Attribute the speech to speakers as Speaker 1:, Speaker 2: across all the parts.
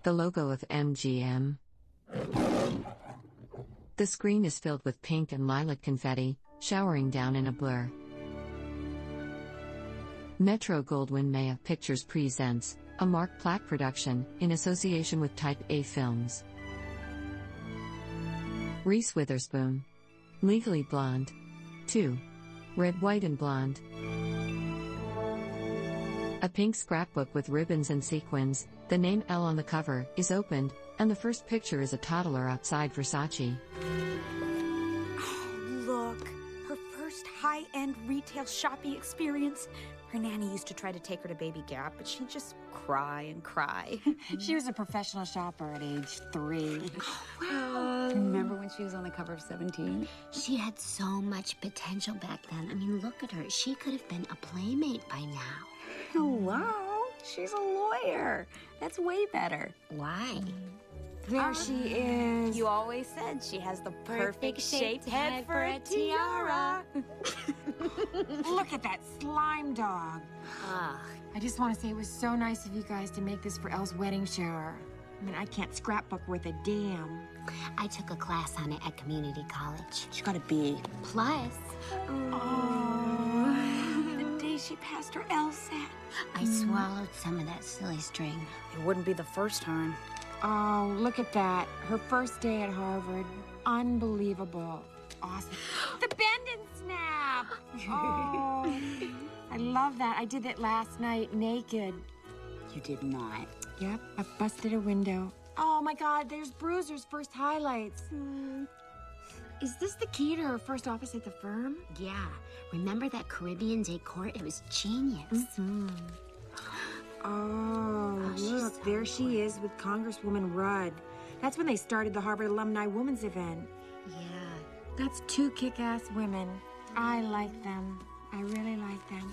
Speaker 1: The logo of MGM. The screen is filled with pink and lilac confetti, showering down in a blur. Metro-Goldwyn-Mayer Pictures presents a Mark Platt production in association with Type A Films. Reese Witherspoon. Legally Blonde. 2. Red, White and Blonde. A pink scrapbook with ribbons and sequins, the name Elle on the cover, is opened, and the first picture is a toddler outside Versace.
Speaker 2: Oh, look. Her first high-end retail shopping experience. Her nanny used to try to take her to Baby Gap, but she'd just cry and cry.
Speaker 3: She was a professional shopper at age 3.
Speaker 2: Wow.
Speaker 3: Remember when she was on the cover of 17?
Speaker 4: She had so much potential back then. I mean, look at her. She could have been a playmate by now.
Speaker 2: Wow, she's a lawyer. That's way better.
Speaker 4: Why?
Speaker 3: There she is.
Speaker 2: You always said she has the perfect shaped head for a tiara.
Speaker 3: Look at that slime dog.
Speaker 4: Ugh.
Speaker 3: I just want to say it was so nice of you guys to make this for Elle's wedding shower. I mean, I can't scrapbook worth a damn.
Speaker 4: I took a class on it at community college.
Speaker 2: She got a B.
Speaker 4: Plus,
Speaker 2: The day she passed her LSAT.
Speaker 4: I swallowed some of that silly string.
Speaker 2: It wouldn't be the first time.
Speaker 3: Oh, look at that. Her first day at Harvard. Unbelievable. Awesome. The bend and snap. Oh, I love that. I did it last night naked.
Speaker 2: You did not.
Speaker 3: Yep, I busted a window. Oh my God, there's Bruiser's first highlights. Is this the key to her first office at the firm?
Speaker 4: Yeah, remember that Caribbean decor? It was genius.
Speaker 3: Oh,
Speaker 4: she's
Speaker 3: look,
Speaker 4: so
Speaker 3: there she is with Congresswoman Rudd. That's when they started the Harvard Alumni Women's Event.
Speaker 4: Yeah.
Speaker 3: That's 2 kick-ass women. I like them. I really like them.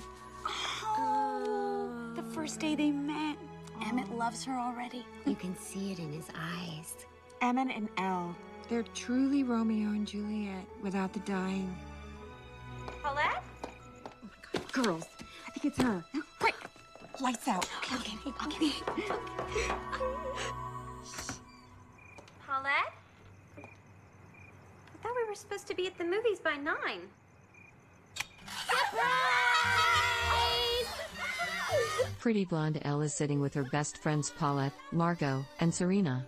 Speaker 2: Oh, the first day they met. Emmett loves her already.
Speaker 4: You can see it in his eyes.
Speaker 3: Emmett and Elle. They're truly Romeo and Juliet without the dying.
Speaker 5: Paulette?
Speaker 3: Oh my God, girls, I think it's her. Quick, lights out. Okay.
Speaker 5: Paulette? I thought we were supposed to be at the movies by 9.
Speaker 1: Pretty blonde Elle is sitting with her best friends Paulette, Margot, and Serena.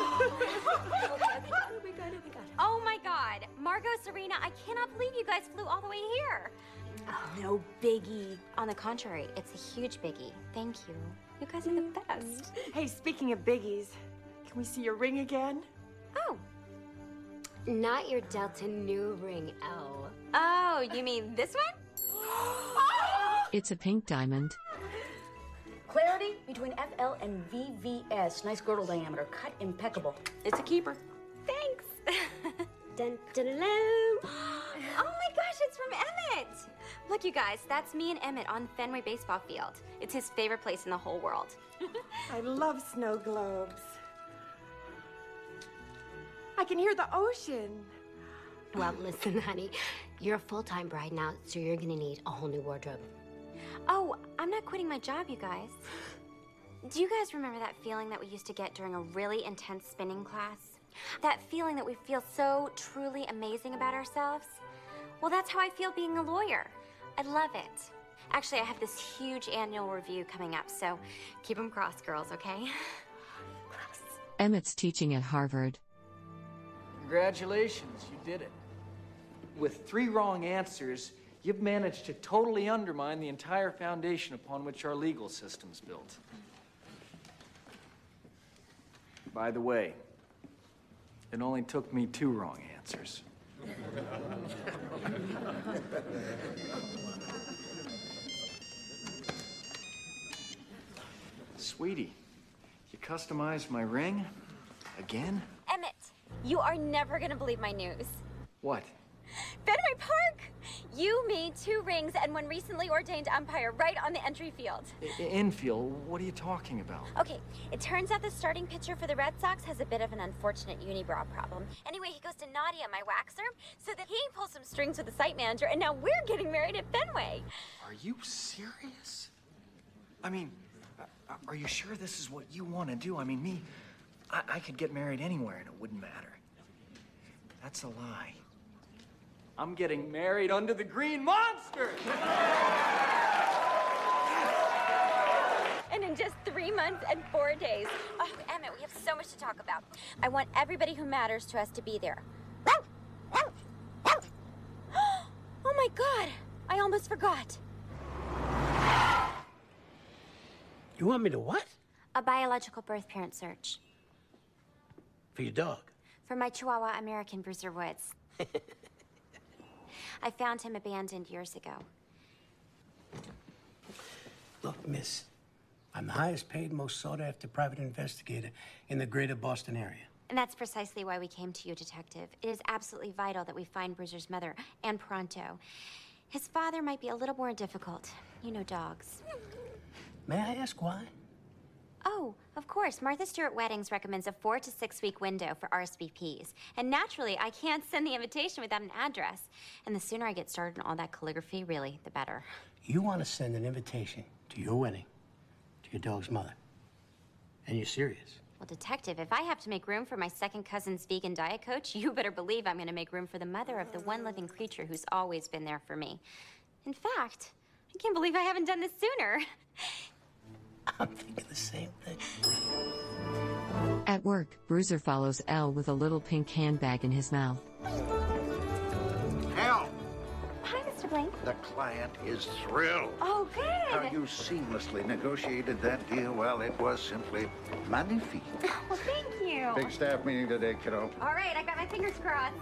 Speaker 5: Oh my God. Margot, Serena, I cannot believe you guys flew all the way here.
Speaker 2: Oh, no biggie.
Speaker 5: On the contrary, it's a huge biggie. Thank you. You guys are the best.
Speaker 3: Hey, speaking of biggies, can we see your ring again?
Speaker 5: Oh.
Speaker 4: Not your Delta new ring, Elle.
Speaker 5: Oh, you mean this one?
Speaker 1: It's a pink diamond.
Speaker 6: Clarity between FL and VVS. Nice girdle diameter. Cut impeccable. It's a keeper.
Speaker 5: Thanks.
Speaker 4: Dun, dun, dun, dun.
Speaker 5: Oh my gosh, it's from Emmett. Look, you guys, that's me and Emmett on Fenway baseball field. It's his favorite place in the whole world.
Speaker 3: I love snow globes. I can hear the ocean.
Speaker 4: Well, listen, honey, you're a full-time bride now, so you're gonna need a whole new wardrobe.
Speaker 5: Oh, I'm not quitting my job, you guys. Do you guys remember that feeling that we used to get during a really intense spinning class? That feeling that we feel so truly amazing about ourselves? Well, that's how I feel being a lawyer. I love it. Actually, I have this huge annual review coming up, so keep them crossed, girls, okay?
Speaker 1: Emmett's teaching at Harvard.
Speaker 7: Congratulations, you did it. With 3 wrong answers, you've managed to totally undermine the entire foundation upon which our legal system's built. By the way, it only took me 2 wrong answers. Sweetie, you customized my ring? Again?
Speaker 5: Emmett, you are never gonna believe my news.
Speaker 7: What?
Speaker 5: Fenway Park! You made 2 rings and 1 recently ordained umpire right on the entry field.
Speaker 7: Infield? What are you talking about?
Speaker 5: Okay, it turns out the starting pitcher for the Red Sox has a bit of an unfortunate unibrow problem. Anyway, he goes to Nadia, my waxer, so that he pulls some strings with the site manager, and now we're getting married at Fenway.
Speaker 7: Are you serious? I mean, are you sure this is what you want to do? I mean, I could get married anywhere and it wouldn't matter. That's a lie. I'm getting married under the Green Monster!
Speaker 5: And in just 3 months and 4 days. Oh, Emmett, we have so much to talk about. I want everybody who matters to us to be there. Oh my God, I almost forgot.
Speaker 8: You want me to what?
Speaker 5: A biological birth parent search.
Speaker 8: For your dog?
Speaker 5: For my Chihuahua American Bruiser Woods. I found him abandoned years ago.
Speaker 8: Look, miss, I'm the highest paid, most sought-after private investigator in the greater Boston area.
Speaker 5: And that's precisely why we came to you, Detective. It is absolutely vital that we find Bruiser's mother, and pronto. His father might be a little more difficult. You know dogs.
Speaker 8: May I ask why?
Speaker 5: Oh, of course. Martha Stewart Weddings recommends a 4 to 6 week window for RSVPs. And naturally, I can't send the invitation without an address. And the sooner I get started on all that calligraphy, really, the better.
Speaker 8: You want to send an invitation to your wedding to your dog's mother. And you're serious?
Speaker 5: Well, Detective, if I have to make room for my second cousin's vegan diet coach, you better believe I'm going to make room for the mother of the one living creature who's always been there for me. In fact, I can't believe I haven't done this sooner.
Speaker 8: I'm thinking the same thing.
Speaker 1: At work, Bruiser follows Elle with a little pink handbag in his mouth.
Speaker 9: Elle,
Speaker 5: Hi, Mr. Blank.
Speaker 9: the client is thrilled.
Speaker 5: Oh, good.
Speaker 9: How you seamlessly negotiated that deal, well, it was simply magnifique.
Speaker 5: Well, thank you.
Speaker 9: Big staff meeting today, kiddo.
Speaker 5: All right, I got my fingers crossed.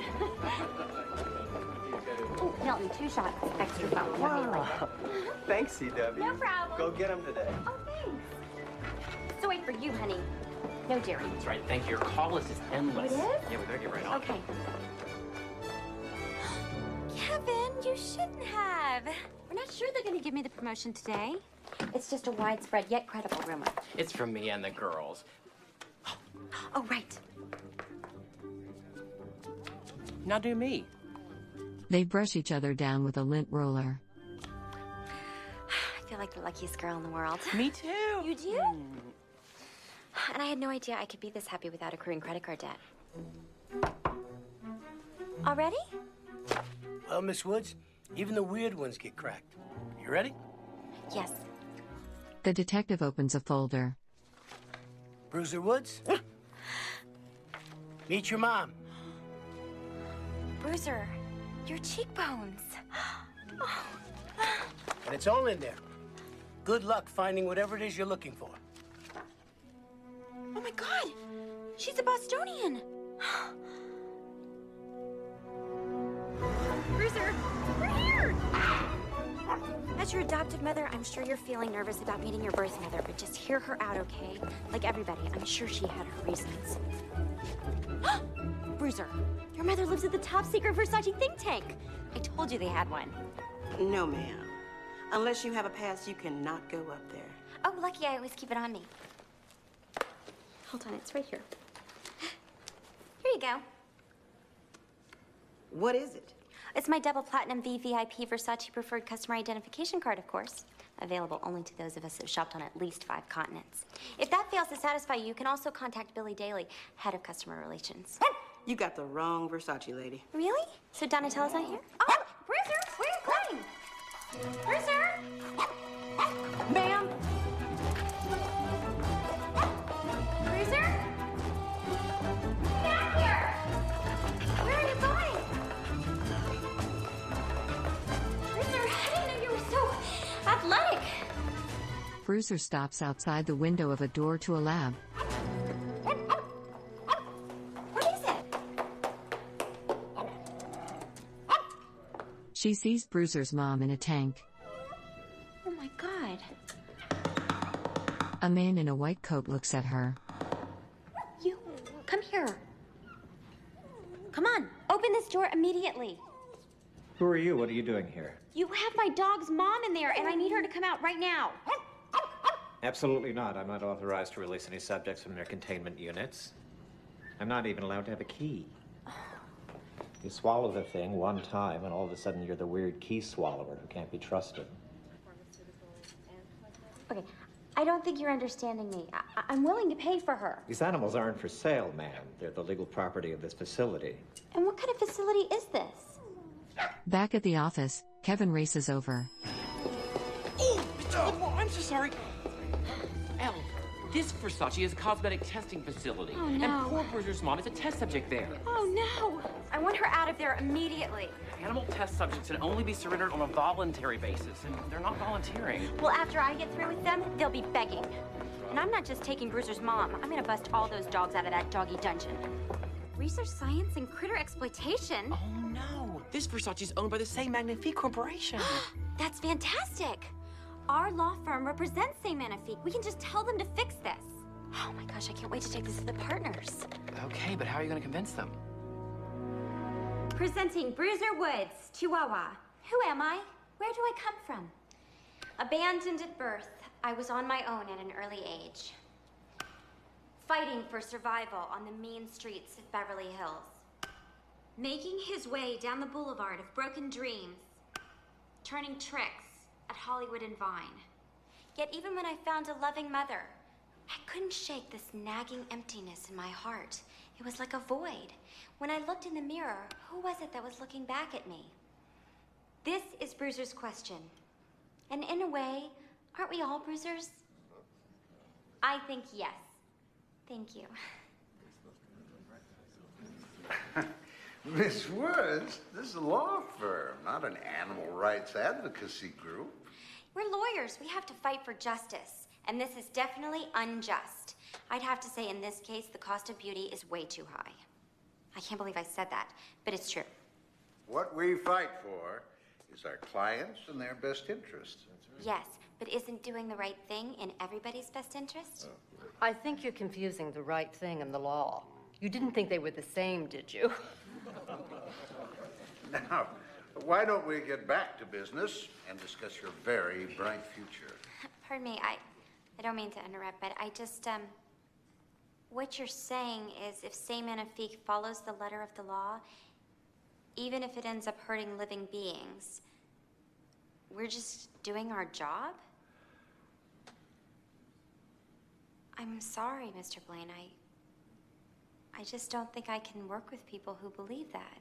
Speaker 5: Oh, Milton, 2 shots. Extra phone.
Speaker 10: Wow. Thanks, CW.
Speaker 5: No problem.
Speaker 10: Go get them today.
Speaker 5: Oh, thanks. So wait for you, honey. No Jerry.
Speaker 10: That's right. Thank you. Your call list is endless.
Speaker 5: It is?
Speaker 10: Yeah, we better get right on.
Speaker 5: Okay. Kevin, you shouldn't have. We're not sure they're going to give me the promotion today. It's just a widespread yet credible rumor.
Speaker 10: It's from me and the girls.
Speaker 5: Oh, right.
Speaker 10: Now do me.
Speaker 1: They brush each other down with a lint roller.
Speaker 5: I feel like the luckiest girl in the world.
Speaker 10: Me too.
Speaker 5: You do? And I had no idea I could be this happy without accruing credit card debt. Already?
Speaker 8: Well, Miss Woods, even the weird ones get cracked. You ready?
Speaker 5: Yes.
Speaker 1: The detective opens a folder.
Speaker 8: Bruiser Woods? Meet your mom.
Speaker 5: Bruiser, your cheekbones.
Speaker 8: And it's all in there. Good luck finding whatever it is you're looking for.
Speaker 5: Oh my God, she's a Bostonian. Bruiser, we're here. As your adoptive mother, I'm sure you're feeling nervous about meeting your birth mother, but just hear her out, okay? Like everybody, I'm sure she had her reasons. Bruiser, your mother lives at the top secret Versace think tank. I told you they had one.
Speaker 11: No, ma'am. Unless you have a pass, you cannot go up there.
Speaker 5: Oh, lucky I always keep it on me. Hold on, it's right here. Here you go.
Speaker 11: What is it?
Speaker 5: It's my double platinum VVIP Versace preferred customer identification card, of course. Available only to those of us who've shopped on at least 5 continents. If that fails to satisfy you, you can also contact Billy Daly, head of customer relations.
Speaker 11: You got the wrong Versace lady.
Speaker 5: Really? So Donatella's not here? Oh, Bruiser, where are you going? Bruiser?
Speaker 11: Ma'am?
Speaker 5: Bruiser? Back here! Where are you going? Bruiser, I didn't know you were so athletic.
Speaker 1: Bruiser stops outside the window of a door to a lab.
Speaker 5: What is it?
Speaker 1: She sees Bruiser's mom in a tank.
Speaker 5: Oh my God.
Speaker 1: A man in a white coat looks at her.
Speaker 5: You, come here. Come on, open this door immediately.
Speaker 12: Who are you? What are you doing here?
Speaker 5: You have my dog's mom in there, and I need her to come out right now.
Speaker 12: Absolutely not. I'm not authorized to release any subjects from their containment units. I'm not even allowed to have a key. You swallow the thing one time, and all of a sudden you're the weird key swallower who can't be trusted.
Speaker 5: Okay, I don't think you're understanding me. I'm willing to pay for her.
Speaker 12: These animals aren't for sale, ma'am. They're the legal property of this facility.
Speaker 5: And what kind of facility is this?
Speaker 1: Back at the office, Kevin races over.
Speaker 10: Oh, I'm so sorry. Elle, this Versace is a cosmetic testing facility.
Speaker 5: Oh, no.
Speaker 10: And poor Bruiser's mom is a test subject there.
Speaker 5: Oh, no. I want her out of there immediately.
Speaker 10: Animal test subjects can only be surrendered on a voluntary basis, and they're not volunteering.
Speaker 5: Well, after I get through with them, they'll be begging. And I'm not just taking Bruiser's mom. I'm gonna bust all those dogs out of that doggy dungeon. Research science and critter exploitation?
Speaker 10: Oh, no. This Versace is owned by the same Magnifique Corporation.
Speaker 5: That's fantastic. Our law firm represents St. Magnifique. We can just tell them to fix this. Oh my gosh, I can't wait to take this to the partners.
Speaker 10: Okay, but how are you going to convince them?
Speaker 5: Presenting Bruiser Woods, Chihuahua. Who am I? Where do I come from? Abandoned at birth, I was on my own at an early age. Fighting for survival on the mean streets of Beverly Hills. Making his way down the boulevard of broken dreams. Turning tricks at Hollywood and Vine. Yet even when I found a loving mother, I couldn't shake this nagging emptiness in my heart. It was like a void. When I looked in the mirror, who was it that was looking back at me? This is Bruiser's question. And in a way, aren't we all bruisers? I think yes. Thank you.
Speaker 9: Miss Woods, this is a law firm, not an animal rights advocacy group.
Speaker 5: We're lawyers. We have to fight for justice. And this is definitely unjust. I'd have to say in this case, the cost of beauty is way too high. I can't believe I said that, but it's true.
Speaker 9: What we fight for is our clients and their best interests.
Speaker 5: Yes, but isn't doing the right thing in everybody's best interest?
Speaker 13: I think you're confusing the right thing and the law. You didn't think they were the same, did you?
Speaker 9: Now, why don't we get back to business and discuss your very bright future?
Speaker 5: Pardon me, I don't mean to interrupt, but I just, what you're saying is if St. Magnifique follows the letter of the law, even if it ends up hurting living beings, we're just doing our job? I'm sorry, Mr. Blaine. I just don't think I can work with people who believe that.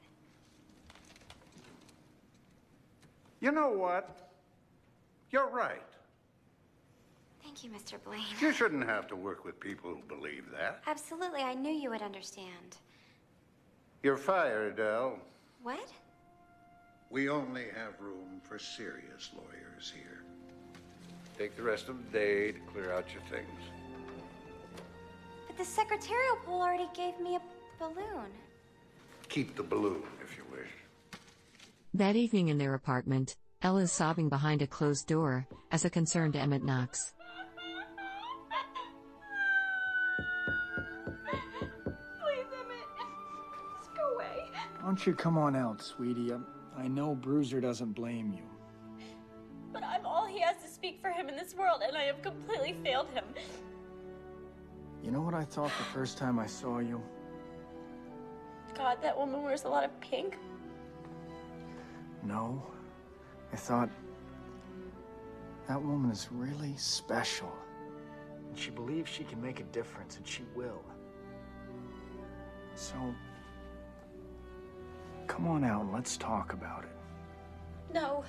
Speaker 9: You know what? You're right.
Speaker 5: Thank you, Mr. Blaine.
Speaker 9: You shouldn't have to work with people who believe that.
Speaker 5: Absolutely, I knew you would understand.
Speaker 9: You're fired, Elle.
Speaker 5: What?
Speaker 9: We only have room for serious lawyers here. Take the rest of the day to clear out your things.
Speaker 5: But the secretarial pool already gave me a balloon.
Speaker 9: Keep the balloon, if you wish.
Speaker 1: That evening in their apartment, Elle is sobbing behind a closed door as a concerned Emmett knocks.
Speaker 14: Please, Emmett. Just go away.
Speaker 7: Why don't you come on out, sweetie? I know Bruiser doesn't blame you.
Speaker 14: But I'm all he has to speak for him in this world, and I have completely failed him.
Speaker 7: You know what I thought the first time I saw you?
Speaker 14: God, that woman wears a lot of pink.
Speaker 7: No. I thought, that woman is really special. And she believes she can make a difference, and she will. So, come on out and let's talk about it.
Speaker 14: No.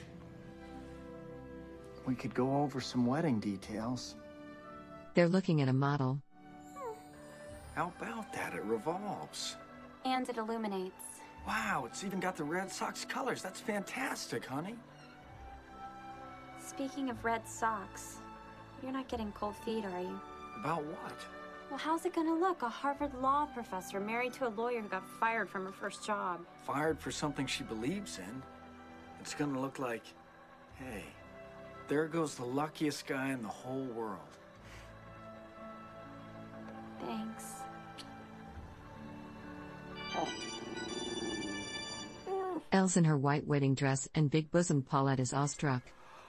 Speaker 7: We could go over some wedding details.
Speaker 1: They're looking at a model.
Speaker 7: How about that? It revolves.
Speaker 5: And it illuminates.
Speaker 7: Wow, it's even got the Red Sox colors. That's fantastic, honey.
Speaker 5: Speaking of red socks, you're not getting cold feet, are you?
Speaker 7: About what?
Speaker 5: Well, how's it gonna look? A Harvard law professor married to a lawyer who got fired from her first job.
Speaker 7: Fired for something she believes in. It's gonna look like, hey, there goes the luckiest guy in the whole world.
Speaker 5: Thanks.
Speaker 1: Elle's in her white wedding dress and big-bosomed Paulette is awestruck.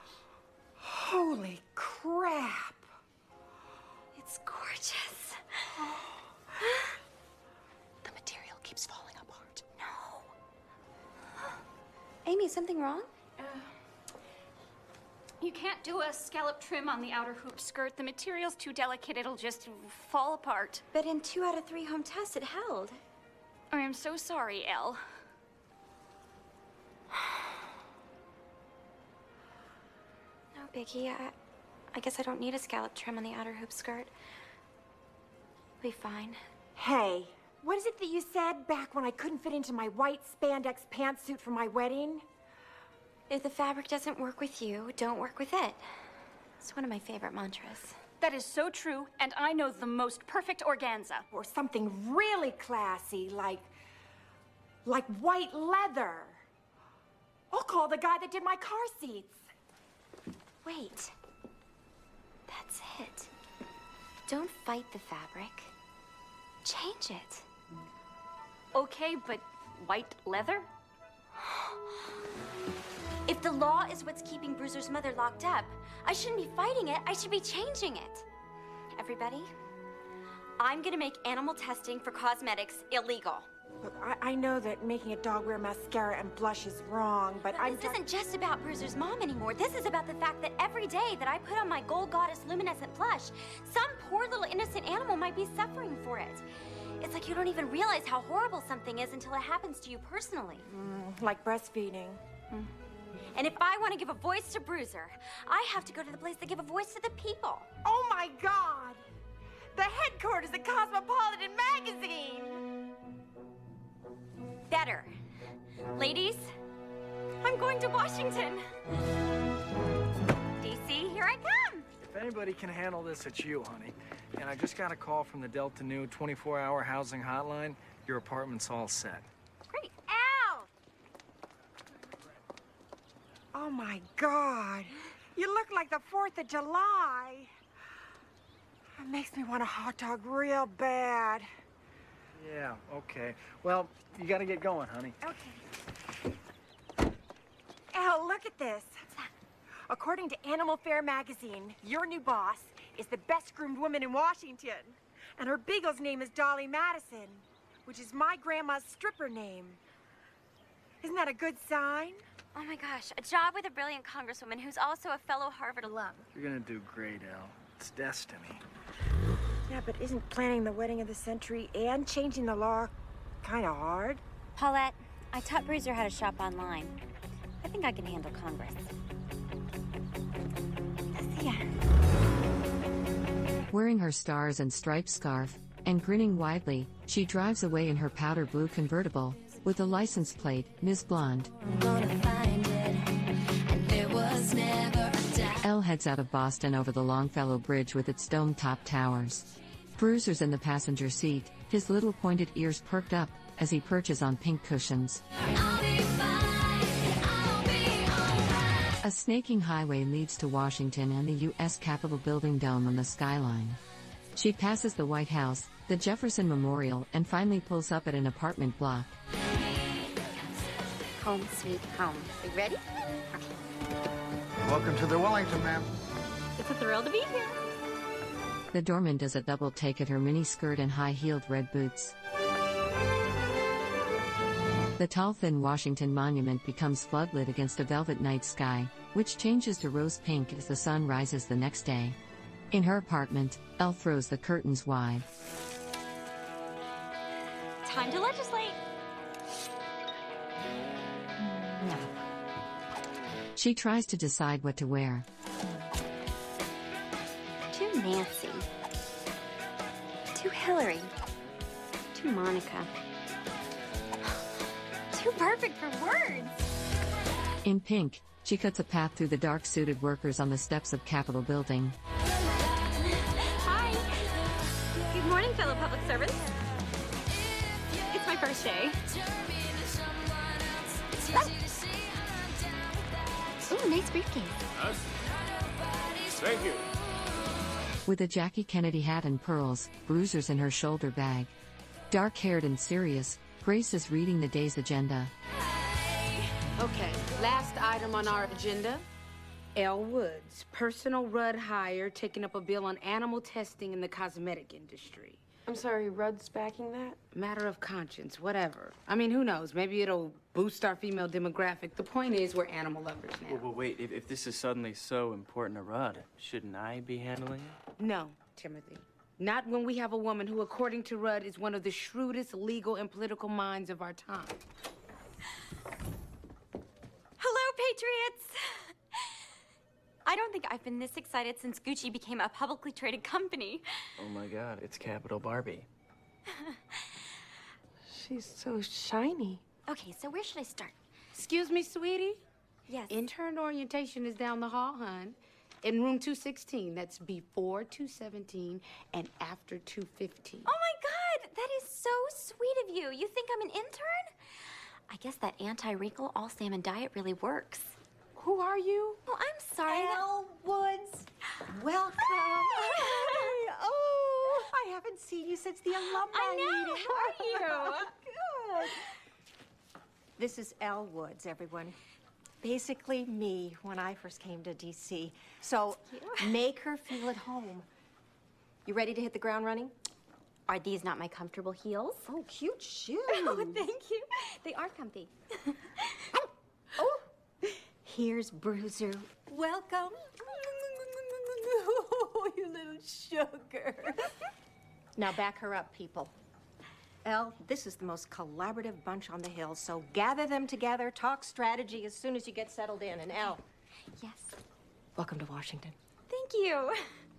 Speaker 3: Holy crap!
Speaker 5: It's gorgeous.
Speaker 3: The material keeps falling apart.
Speaker 5: No. Amy, is something wrong?
Speaker 15: You can't do a scallop trim on the outer hoop skirt. The material's too delicate, it'll just fall apart.
Speaker 5: But in 2 out of 3 home tests, it held.
Speaker 15: I am so sorry, Elle.
Speaker 5: No biggie. I guess I don't need a scallop trim on the outer hoop skirt. Be fine.
Speaker 3: Hey, what is it that you said back when I couldn't fit into my white spandex pantsuit for my wedding?
Speaker 5: If the fabric doesn't work with you, don't work with it. It's one of my favorite mantras.
Speaker 15: That is so true, and I know the most perfect organza.
Speaker 3: Or something really classy, like white leather. I'll call the guy that did my car seats.
Speaker 5: Wait. That's it. Don't fight the fabric. Change it.
Speaker 15: Okay, but white leather?
Speaker 5: If the law is what's keeping Bruiser's mother locked up, I shouldn't be fighting it, I should be changing it. Everybody, I'm gonna make animal testing for cosmetics illegal.
Speaker 3: Look, I know that making a dog wear mascara and blush is wrong, but
Speaker 5: this isn't just about Bruiser's mom anymore. This is about the fact that every day that I put on my Gold Goddess luminescent blush, some poor little innocent animal might be suffering for it. It's like you don't even realize how horrible something is until it happens to you personally.
Speaker 3: Like breastfeeding.
Speaker 5: And if I want to give a voice to Bruiser, I have to go to the place that give a voice to the people.
Speaker 3: Oh my God! The headquarters of Cosmopolitan Magazine!
Speaker 5: Better. Ladies, I'm going to Washington. DC, here I come.
Speaker 7: If anybody can handle this, it's you, honey. And I just got a call from the Delta Nu 24-hour housing hotline. Your apartment's all set.
Speaker 5: Great.
Speaker 3: Al! Oh my God. You look like the 4th of July. It makes me want a hot dog real bad.
Speaker 7: Yeah, okay. Well, you gotta get going, honey.
Speaker 3: Okay. Al, look at this. According to Animal Fair magazine, your new boss is the best-groomed woman in Washington. And her beagle's name is Dolly Madison, which is my grandma's stripper name. Isn't that a good sign?
Speaker 5: Oh my gosh, a job with a brilliant congresswoman who's also a fellow Harvard alum.
Speaker 7: You're gonna do great, Elle. It's destiny.
Speaker 3: Yeah, but isn't planning the wedding of the century and changing the law kind of hard?
Speaker 5: Paulette, I taught Bruiser how to shop online. I think I can handle Congress. See ya.
Speaker 1: Wearing her stars and stripes scarf, and grinning widely, she drives away in her powder blue convertible, with the license plate, Ms. Blonde. Elle heads out of Boston over the Longfellow Bridge with its dome-top towers. Bruiser's in the passenger seat, his little pointed ears perked up, as he perches on pink cushions. A snaking highway leads to Washington and the U.S. Capitol building dome on the skyline. She passes the White House, the Jefferson Memorial, and finally pulls up at an apartment block.
Speaker 4: Home sweet home. Are you ready?
Speaker 9: Welcome to the Wellington, ma'am.
Speaker 15: It's a thrill to be here.
Speaker 1: The doorman does a double take at her mini skirt and high-heeled red boots. The tall, thin Washington Monument becomes floodlit against a velvet night sky, which changes to rose pink as the sun rises the next day. In her apartment, Elle throws the curtains wide.
Speaker 15: Time to legislate.
Speaker 1: She tries to decide what to wear.
Speaker 5: Too Nancy. Too Hillary. Too Monica. Too perfect for words.
Speaker 1: In pink, she cuts a path through the dark-suited workers on the steps of Capitol Building.
Speaker 15: Hi. Good morning, fellow public servants. It's my first day.
Speaker 4: Ooh, nice briefcase.
Speaker 16: Thank you.
Speaker 1: With a Jackie Kennedy hat and pearls, Bruiser's in her shoulder bag. Dark-haired and serious, Grace is reading the day's agenda.
Speaker 6: Okay, last item on our agenda. Elle Woods, personal Rudd hire, taking up a bill on animal testing in the cosmetic industry.
Speaker 16: I'm sorry, Rudd's backing that?
Speaker 3: Matter of conscience, whatever. I mean, who knows? Maybe it'll boost our female demographic. The point is, we're animal lovers now.
Speaker 17: Well, wait, if this is suddenly so important to Rudd, shouldn't I be handling it?
Speaker 3: No, Timothy. Not when we have a woman who, according to Rudd, is one of the shrewdest legal and political minds of our time.
Speaker 5: Hello, Patriots! I don't think I've been this excited since Gucci became a publicly traded company.
Speaker 17: Oh my God, it's Capital Barbie.
Speaker 16: She's so shiny.
Speaker 5: Okay, so where should I start?
Speaker 3: Excuse me, sweetie?
Speaker 5: Yes.
Speaker 3: Intern orientation is down the hall, hon. In room 216. That's before 217 and after 215.
Speaker 5: Oh my God, that is so sweet of you. You think I'm an intern? I guess that anti-wrinkle all-salmon diet really works.
Speaker 3: Who are you?
Speaker 5: Oh, I'm sorry.
Speaker 18: Elle Woods. Welcome. Hi. Oh, I haven't seen you since the alumni meeting.
Speaker 5: How are you?
Speaker 18: Good. This is Elle Woods, everyone. Basically me when I first came to DC. So make her feel at home. You ready to hit the ground running?
Speaker 5: Are these not my comfortable heels?
Speaker 18: Oh, cute shoes.
Speaker 5: Oh, thank you. They are comfy.
Speaker 18: Oh, here's Bruiser. Welcome. Oh, you little sugar. Now back her up, people. Elle, this is the most collaborative bunch on the Hill, so gather them together, talk strategy as soon as you get settled in. And Elle.
Speaker 5: Yes?
Speaker 18: Welcome to Washington.
Speaker 5: Thank you.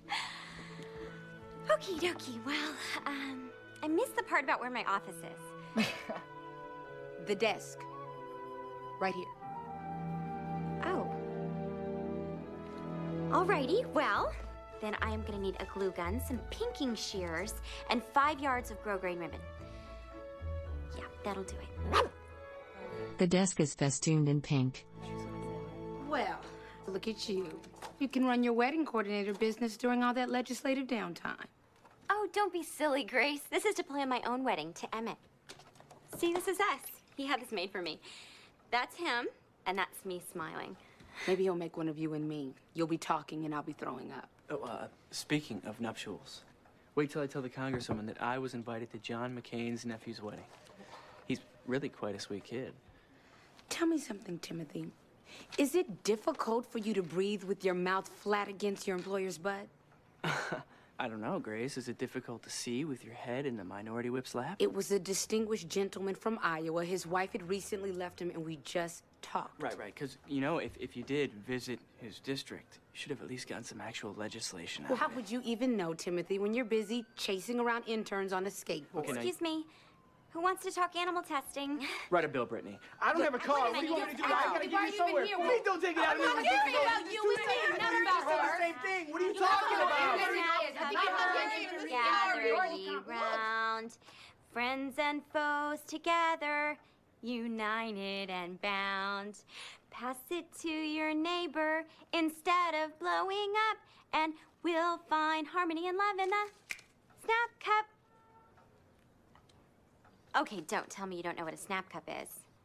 Speaker 5: Okie dokie. Well, I missed the part about where my office is.
Speaker 3: The desk. Right here.
Speaker 5: Oh. Alrighty, well, then I am gonna need a glue gun, some pinking shears, and 5 yards of grosgrain ribbon. Yeah, that'll do it.
Speaker 1: The desk is festooned in pink.
Speaker 3: Well, look at you. You can run your wedding coordinator business during all that legislative downtime.
Speaker 5: Oh, don't be silly, Grace. This is to plan my own wedding to Emmett. See, this is us. He had this made for me. That's him, and that's me smiling.
Speaker 3: Maybe he'll make one of you and me. You'll be talking and I'll be throwing up.
Speaker 17: Oh, speaking of nuptials, wait till I tell the Congresswoman that I was invited to John McCain's nephew's wedding. He's really quite a sweet kid.
Speaker 3: Tell me something, Timothy. Is it difficult for you to breathe with your mouth flat against your employer's butt?
Speaker 17: I don't know, Grace. Is it difficult to see with your head in the Minority Whip's lap?
Speaker 3: It was a distinguished gentleman from Iowa. His wife had recently left him, and we just talked.
Speaker 17: Right. Because, you know, if you did visit his district, you should have at least gotten some actual legislation out
Speaker 3: Well, how
Speaker 17: of it.
Speaker 3: would you even know, Timothy, when you're busy chasing around interns on a skateboard?
Speaker 17: Okay, now
Speaker 5: Excuse me. Who wants to talk animal testing?
Speaker 17: Write a bill, Brittany.
Speaker 19: I don't have a car. What do you want me to do? I gotta get you somewhere. Please don't take it out of me.
Speaker 5: I'm not worried about you. We say nothing about her.
Speaker 19: Same thing. What are you talking about?
Speaker 5: Gather ye round, friends and foes together, united and bound. Pass it to your neighbor instead of blowing up, and we'll find harmony and love in the Snap Cup. Okay, don't tell me you don't know what a Snap Cup is.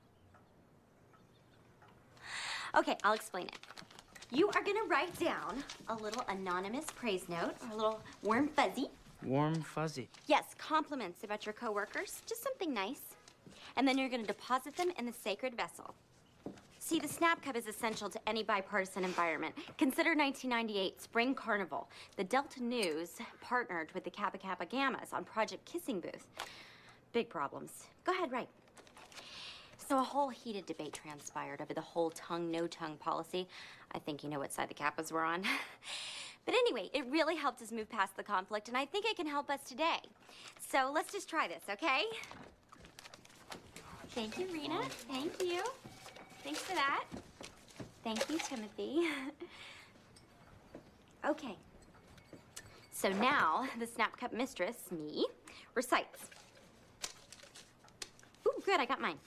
Speaker 5: Okay, I'll explain it. You are gonna write down a little anonymous praise note, or a little warm fuzzy.
Speaker 17: Warm fuzzy.
Speaker 5: Yes, compliments about your coworkers, just something nice. And then you're gonna deposit them in the sacred vessel. See, the Snap Cup is essential to any bipartisan environment. Consider 1998 Spring Carnival. The Delta News partnered with the Kappa Kappa Gammas on Project Kissing Booth. Big problems. Go ahead, write. So a whole heated debate transpired over the whole tongue, no tongue policy. I think you know what side the Kappas were on. But anyway, it really helped us move past the conflict, and I think it can help us today. So let's just try this, okay? Thank you, Rena. Thank you. Thanks for that. Thank you, Timothy. Okay. So now, the Snap Cup mistress, me, recites. Ooh, good, I got mine.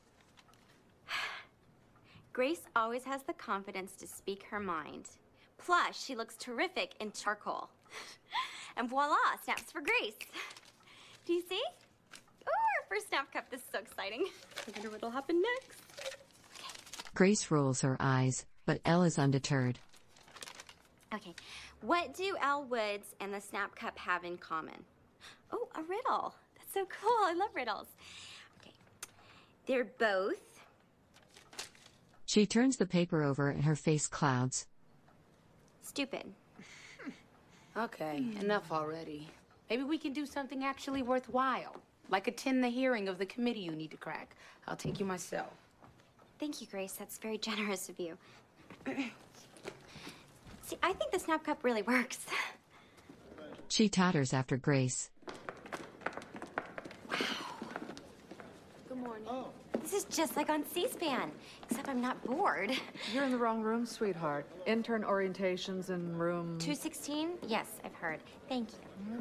Speaker 5: Grace always has the confidence to speak her mind. Plus, she looks terrific in charcoal. And voila, snaps for Grace. Do you see? Ooh, our first Snap Cup. This is so exciting. I wonder what'll happen next.
Speaker 1: Grace rolls her eyes, but Elle is undeterred.
Speaker 5: Okay, what do Elle Woods and the Snap Cup have in common? Oh, a riddle. That's so cool. I love riddles. Okay. They're both.
Speaker 1: She turns the paper over and her face clouds.
Speaker 5: Stupid.
Speaker 6: Okay, enough already. Maybe we can do something actually worthwhile. Like attend the hearing of the committee you need to crack. I'll take you myself.
Speaker 5: Thank you, Grace. That's very generous of you. See, I think the Snap Cup really works.
Speaker 1: She totters after Grace.
Speaker 16: Good morning.
Speaker 5: Oh. This is just like on C-SPAN, except I'm not bored.
Speaker 20: You're in the wrong room, sweetheart. Intern orientation's in room...
Speaker 5: 216? Yes, I've heard. Thank you.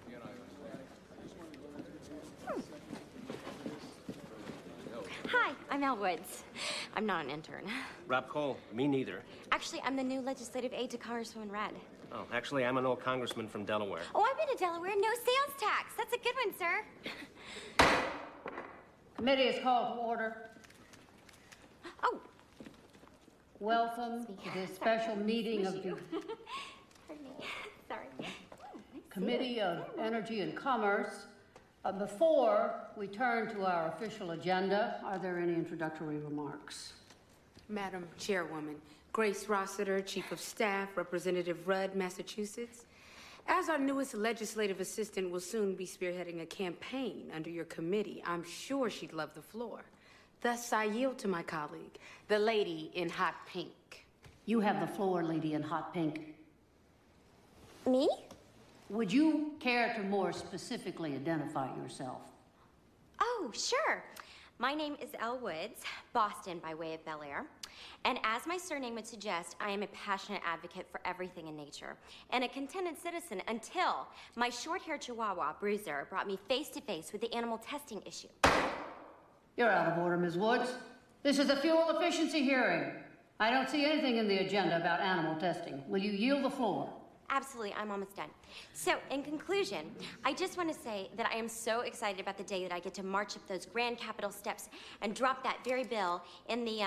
Speaker 5: Hi, I'm Elle Woods. I'm not an intern.
Speaker 21: Rob Cole, me neither.
Speaker 5: Actually, I'm the new legislative aide to Congresswoman Rudd.
Speaker 21: Oh, actually, I'm an old congressman from Delaware.
Speaker 5: Oh, I've been to Delaware. No sales tax. That's a good one, sir.
Speaker 22: Committee is called to order.
Speaker 5: Oh.
Speaker 22: Welcome to this special meeting of the
Speaker 5: Pardon me. Sorry.
Speaker 22: Committee of Energy and Commerce. Before we turn to our official agenda, are there any introductory remarks?
Speaker 6: Madam Chairwoman, Grace Rossiter, Chief of Staff, Representative Rudd, Massachusetts. As our newest legislative assistant will soon be spearheading a campaign under your committee, I'm sure she'd love the floor. Thus, I yield to my colleague, the lady in hot pink.
Speaker 22: You have the floor, lady in hot pink.
Speaker 5: Me?
Speaker 22: Would you care to more specifically identify yourself?
Speaker 5: Oh, sure. My name is Elle Woods, Boston by way of Bel Air. And as my surname would suggest, I am a passionate advocate for everything in nature and a contented citizen until my short-haired chihuahua, Bruiser, brought me face-to-face with the animal testing issue.
Speaker 22: You're out of order, Ms. Woods. This is a fuel efficiency hearing. I don't see anything in the agenda about animal testing. Will you yield the floor?
Speaker 5: Absolutely, I'm almost done. So, in conclusion, I just want to say that I am so excited about the day that I get to march up those grand Capitol steps and drop that very bill in the,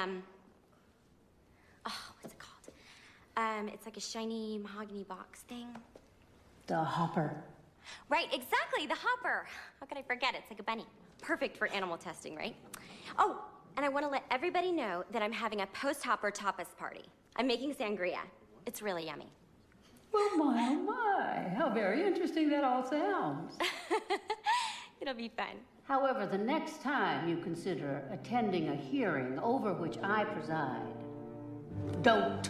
Speaker 5: oh, what's it called? It's like a shiny mahogany box thing.
Speaker 22: The hopper.
Speaker 5: Right, exactly, the hopper. How could I forget? It's like a bunny. Perfect for animal testing, right? Oh, and I want to let everybody know that I'm having a post-hopper tapas party. I'm making sangria. It's really yummy.
Speaker 22: Oh my, how very interesting that all sounds.
Speaker 5: It'll be fun.
Speaker 22: However, the next time you consider attending a hearing over which I preside, don't.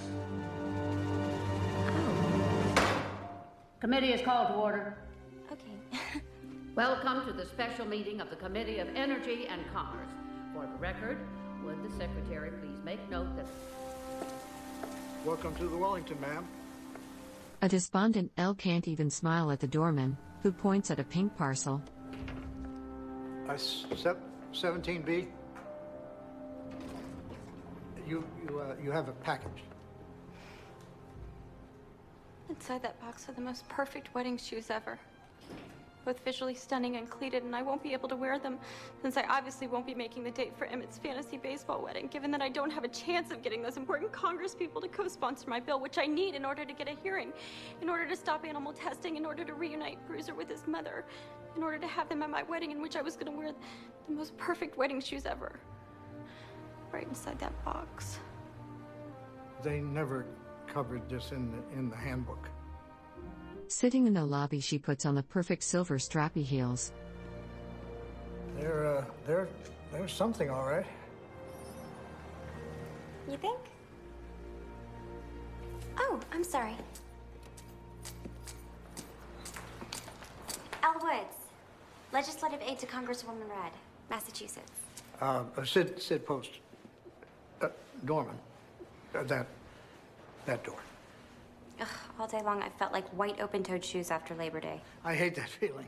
Speaker 22: Oh. Committee is called to order.
Speaker 5: Okay.
Speaker 22: Welcome to the special meeting of the Committee of Energy and Commerce. For the record, would the secretary please make note that...
Speaker 23: Welcome to the Wellington, ma'am.
Speaker 1: A despondent Elle can't even smile at the doorman, who points at a pink parcel.
Speaker 23: 17B. You have a package.
Speaker 14: Inside that box are the most perfect wedding shoes ever. Both visually stunning and cleated, and I won't be able to wear them since I obviously won't be making the date for Emmett's fantasy baseball wedding, given that I don't have a chance of getting those important Congress people to co-sponsor my bill, which I need in order to get a hearing, in order to stop animal testing, in order to reunite Bruiser with his mother, in order to have them at my wedding in which I was going to wear the most perfect wedding shoes ever. Right inside that box.
Speaker 23: They never covered this in the handbook.
Speaker 1: Sitting in the lobby, she puts on the perfect silver strappy heels.
Speaker 23: There's something, all right.
Speaker 5: You think? Oh, I'm sorry. Elle Woods, legislative aide to Congresswoman Rudd, Massachusetts.
Speaker 23: Sid Post. Dorman. That door.
Speaker 5: Ugh, all day long, I felt like white open-toed shoes after Labor Day.
Speaker 23: I hate that feeling.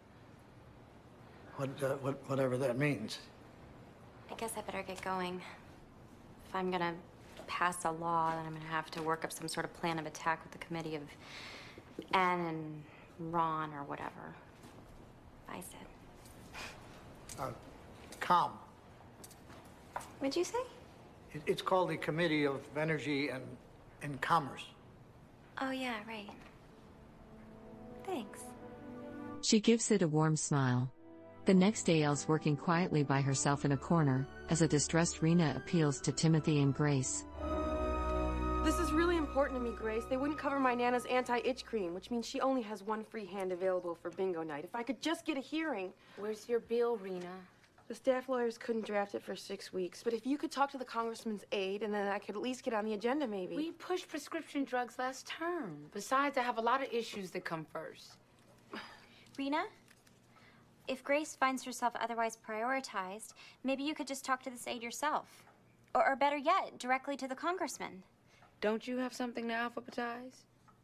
Speaker 23: Whatever that means.
Speaker 5: I guess I better get going. If I'm gonna pass a law, then I'm gonna have to work up some sort of plan of attack with the committee of Ann and Ron or whatever. Bye, Sid.
Speaker 23: COM.
Speaker 5: What'd you say?
Speaker 23: It's called the Committee of Energy and Commerce.
Speaker 5: Oh, yeah, right. Thanks.
Speaker 1: She gives Sid a warm smile. The next day, Elle's working quietly by herself in a corner, as a distressed Rena appeals to Timothy and Grace.
Speaker 2: This is really important to me, Grace. They wouldn't cover my Nana's anti-itch cream, which means she only has one free hand available for bingo night. If I could just get a hearing.
Speaker 6: Where's your bill, Rena?
Speaker 2: The staff lawyers couldn't draft it for 6 weeks, but if you could talk to the congressman's aide, and then I could at least get on the agenda, maybe.
Speaker 6: We pushed prescription drugs last term. Besides, I have a lot of issues that come first.
Speaker 5: Rena, if Grace finds herself otherwise prioritized, maybe you could just talk to this aide yourself. Or better yet, directly to the congressman.
Speaker 6: Don't you have something to alphabetize?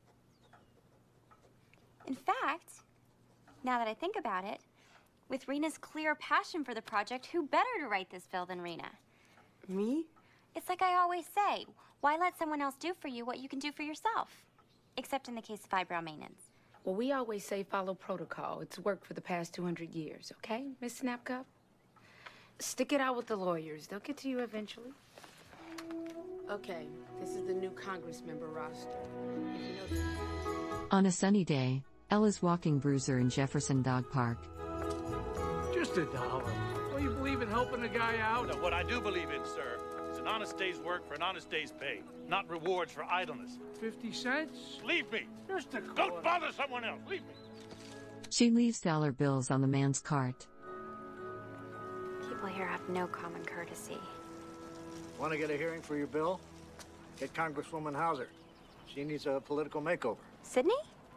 Speaker 5: In fact, now that I think about it, with Rena's clear passion for the project, who better to write this bill than Rena?
Speaker 2: Me?
Speaker 5: It's like I always say, why let someone else do for you what you can do for yourself? Except in the case of eyebrow maintenance.
Speaker 6: Well, we always say follow protocol. It's worked for the past 200 years, okay, Miss Snapcup? Stick it out with the lawyers. They'll get to you eventually. Okay, this is the new Congress member roster. If you know
Speaker 1: On a sunny day, Elle is walking Bruiser in Jefferson Dog Park.
Speaker 8: Just $1. Well, you believe in helping a guy out?
Speaker 11: Now, what I do believe in, sir, is an honest day's work for an honest day's pay, not rewards for idleness.
Speaker 8: 50 cents?
Speaker 11: Leave me.
Speaker 8: Just a quarter.
Speaker 11: Don't bother someone else. Leave me.
Speaker 1: She leaves dollar bills on the man's cart.
Speaker 5: People here have no common courtesy.
Speaker 23: Want to get a hearing for your bill? Get Congresswoman Hauser. She needs a political makeover.
Speaker 5: Sydney?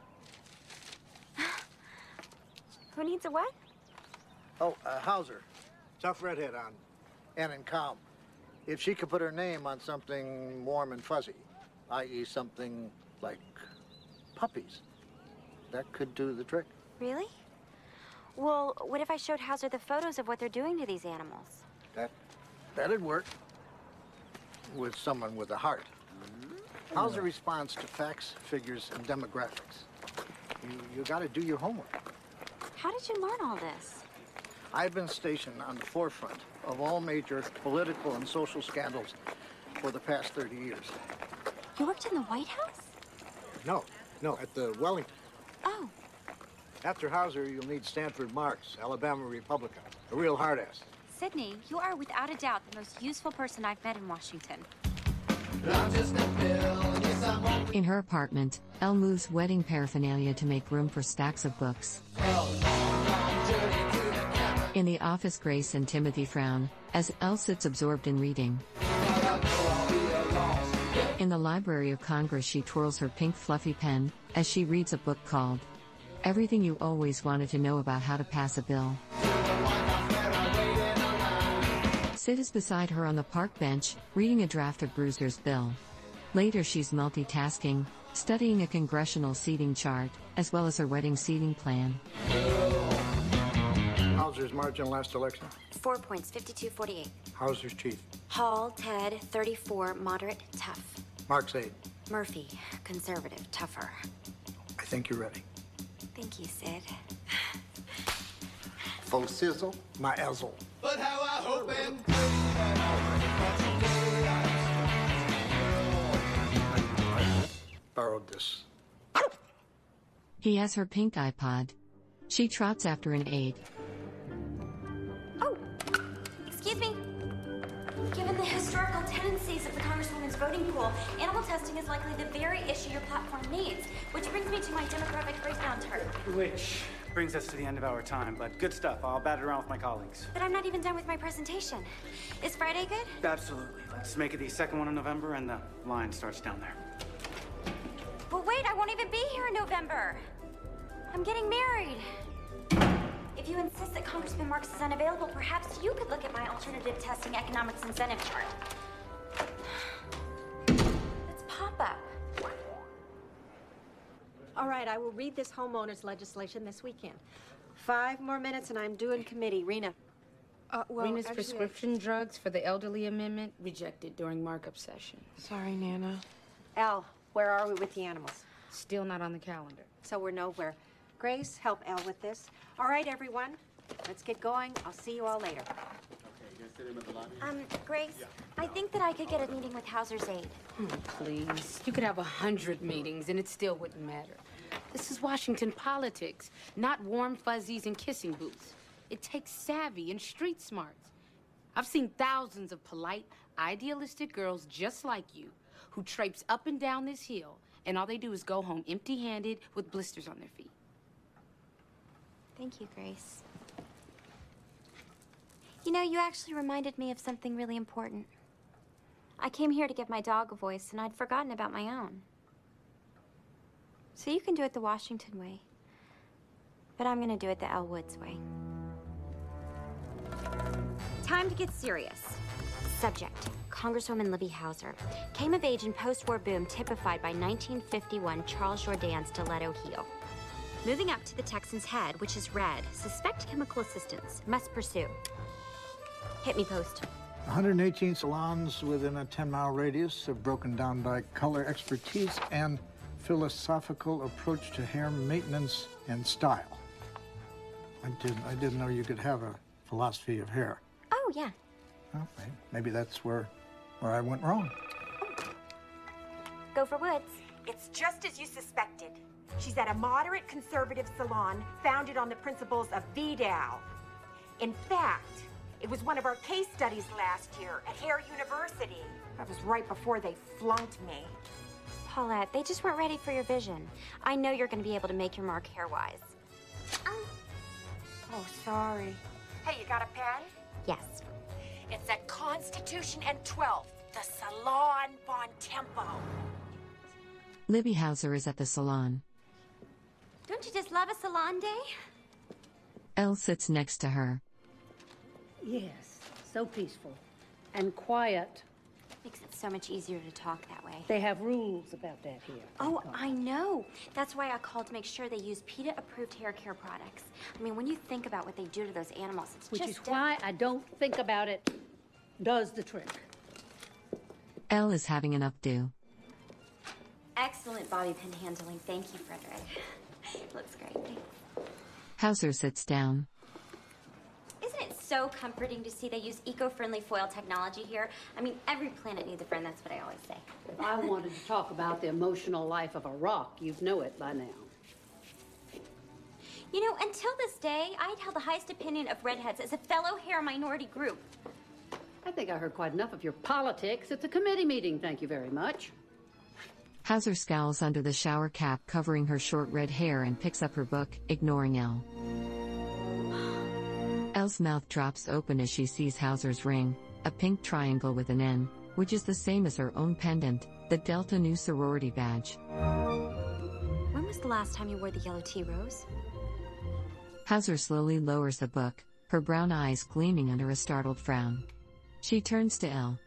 Speaker 5: Who needs a what?
Speaker 23: Oh, Hauser. Tough redhead on Ann and Calm. If she could put her name on something warm and fuzzy, i.e. something like puppies, that could do the trick.
Speaker 5: Really? Well, what if I showed Hauser the photos of what they're doing to these animals?
Speaker 23: That'd work. With someone with a heart. Hauser responds to facts, figures, and demographics. You gotta do your homework.
Speaker 5: How did you learn all this?
Speaker 23: I've been stationed on the forefront of all major political and social scandals for the past 30 years.
Speaker 5: You worked in the White House?
Speaker 23: No, at the Wellington.
Speaker 5: Oh.
Speaker 23: After Hauser, you'll need Stanford Marks, Alabama Republican, a real hard-ass.
Speaker 5: Sydney, you are without a doubt the most useful person I've met in Washington.
Speaker 1: In her apartment, Elle moves wedding paraphernalia to make room for stacks of books. In the office, Grace and Timothy frown, as Elle sits absorbed in reading. In the Library of Congress, she twirls her pink fluffy pen, as she reads a book called Everything You Always Wanted to Know About How to Pass a Bill. Sid is beside her on the park bench, reading a draft of Bruiser's bill. Later, she's multitasking, studying a congressional seating chart, as well as her wedding seating plan.
Speaker 23: Hauser's margin last election?
Speaker 5: 4 points, 52-48.
Speaker 23: Hauser's chief?
Speaker 5: Hall, Ted, 34, moderate, tough.
Speaker 23: Mark's 8.
Speaker 5: Murphy, conservative, tougher.
Speaker 23: I think you're ready.
Speaker 5: Thank you, Sid.
Speaker 23: Full sizzle, my ezzle.
Speaker 19: But how I hope and
Speaker 23: Borrowed this.
Speaker 1: He has her pink iPod. She trots after an aide.
Speaker 5: Oh, excuse me. Given the historical tendencies of the Congresswoman's voting pool, animal testing is likely the very issue your platform needs, which brings me to my demographic breakdown chart.
Speaker 24: Which brings us to the end of our time, but good stuff. I'll bat it around with my colleagues.
Speaker 5: But I'm not even done with my presentation. Is Friday good?
Speaker 24: Absolutely. Let's make it the second one in November, and the line starts down there.
Speaker 5: But wait, I won't even be here in November. I'm getting married. If you insist that Congressman Marks is unavailable, perhaps you could look at my alternative testing economics incentive chart. Let's pop up.
Speaker 18: All right, I will read this homeowners legislation this weekend. 5 more minutes and I'm doing committee. Rena.
Speaker 6: Rena's prescription drugs for the elderly amendment rejected during markup session.
Speaker 2: Sorry, Nana.
Speaker 18: Elle, where are we with the animals?
Speaker 6: Still not on the calendar.
Speaker 18: So we're nowhere. Grace, help Elle with this. All right, everyone, let's get going. I'll see you all later.
Speaker 5: Grace, I think that I could get a meeting with Hauser's aide.
Speaker 6: Please. You could have 100 meetings and it still wouldn't matter. This is Washington politics, not warm fuzzies and kissing booths. It takes savvy and street smarts. I've seen thousands of polite, idealistic girls just like you who traipse up and down this hill, and all they do is go home empty-handed with blisters on their feet.
Speaker 5: Thank you, Grace. You know, you actually reminded me of something really important. I came here to give my dog a voice, and I'd forgotten about my own. So you can do it the Washington way, but I'm gonna do it the Elle Woods way. Time to get serious. Subject, Congresswoman Libby Hauser. Came of age in post-war boom typified by 1951 Charles Jourdan's stiletto heel. Moving up to the Texan's head, which is red. Suspect chemical assistance. Must pursue. Hit me, Post.
Speaker 23: 118 salons within a 10-mile radius have broken down by color expertise and philosophical approach to hair maintenance and style. I didn't know you could have a philosophy of hair.
Speaker 5: Oh, yeah.
Speaker 23: Well, maybe that's where I went wrong.
Speaker 5: Go for Woods.
Speaker 3: It's just as you suspected. She's at a moderate conservative salon founded on the principles of Vidal. In fact, it was one of our case studies last year at Hare University. That was right before they flunked me.
Speaker 5: Paulette, they just weren't ready for your vision. I know you're going to be able to make your mark hair-wise.
Speaker 3: Oh, sorry. Hey, you got a pen?
Speaker 5: Yes.
Speaker 3: It's at Constitution and 12th, the Salon Bon Tempo.
Speaker 1: Libby Hauser is at the salon.
Speaker 5: Don't you just love a salon day?
Speaker 1: Elle sits next to her.
Speaker 22: Yes, so peaceful and quiet.
Speaker 5: Makes it so much easier to talk that way.
Speaker 22: They have rules about that here.
Speaker 5: Oh, I know. That's why I called to make sure they use PETA-approved hair care products. I mean, when you think about what they do to those animals, it's
Speaker 22: Which
Speaker 5: just...
Speaker 22: is why I don't think about it. Does the trick.
Speaker 1: Elle is having an updo.
Speaker 5: Excellent bobby pin handling. Thank you, Frederick. Looks great. Thanks.
Speaker 1: Hauser sits down.
Speaker 5: Isn't it so comforting to see they use eco-friendly foil technology here? I mean, every planet needs a friend. That's what I always say.
Speaker 22: If I wanted to talk about the emotional life of a rock, you'd know it by now.
Speaker 5: You know, until this day, I'd held the highest opinion of redheads as a fellow hair minority group.
Speaker 22: I think I heard quite enough of your politics at the committee meeting. Thank you very much.
Speaker 1: Hauser scowls under the shower cap covering her short red hair and picks up her book, ignoring Elle. Elle's mouth drops open as she sees Hauser's ring, a pink triangle with an N, which is the same as her own pendant, the Delta Nu sorority badge.
Speaker 5: When was the last time you wore the yellow tea rose?
Speaker 1: Hauser slowly lowers the book, her brown eyes gleaming under a startled frown. She turns to Elle.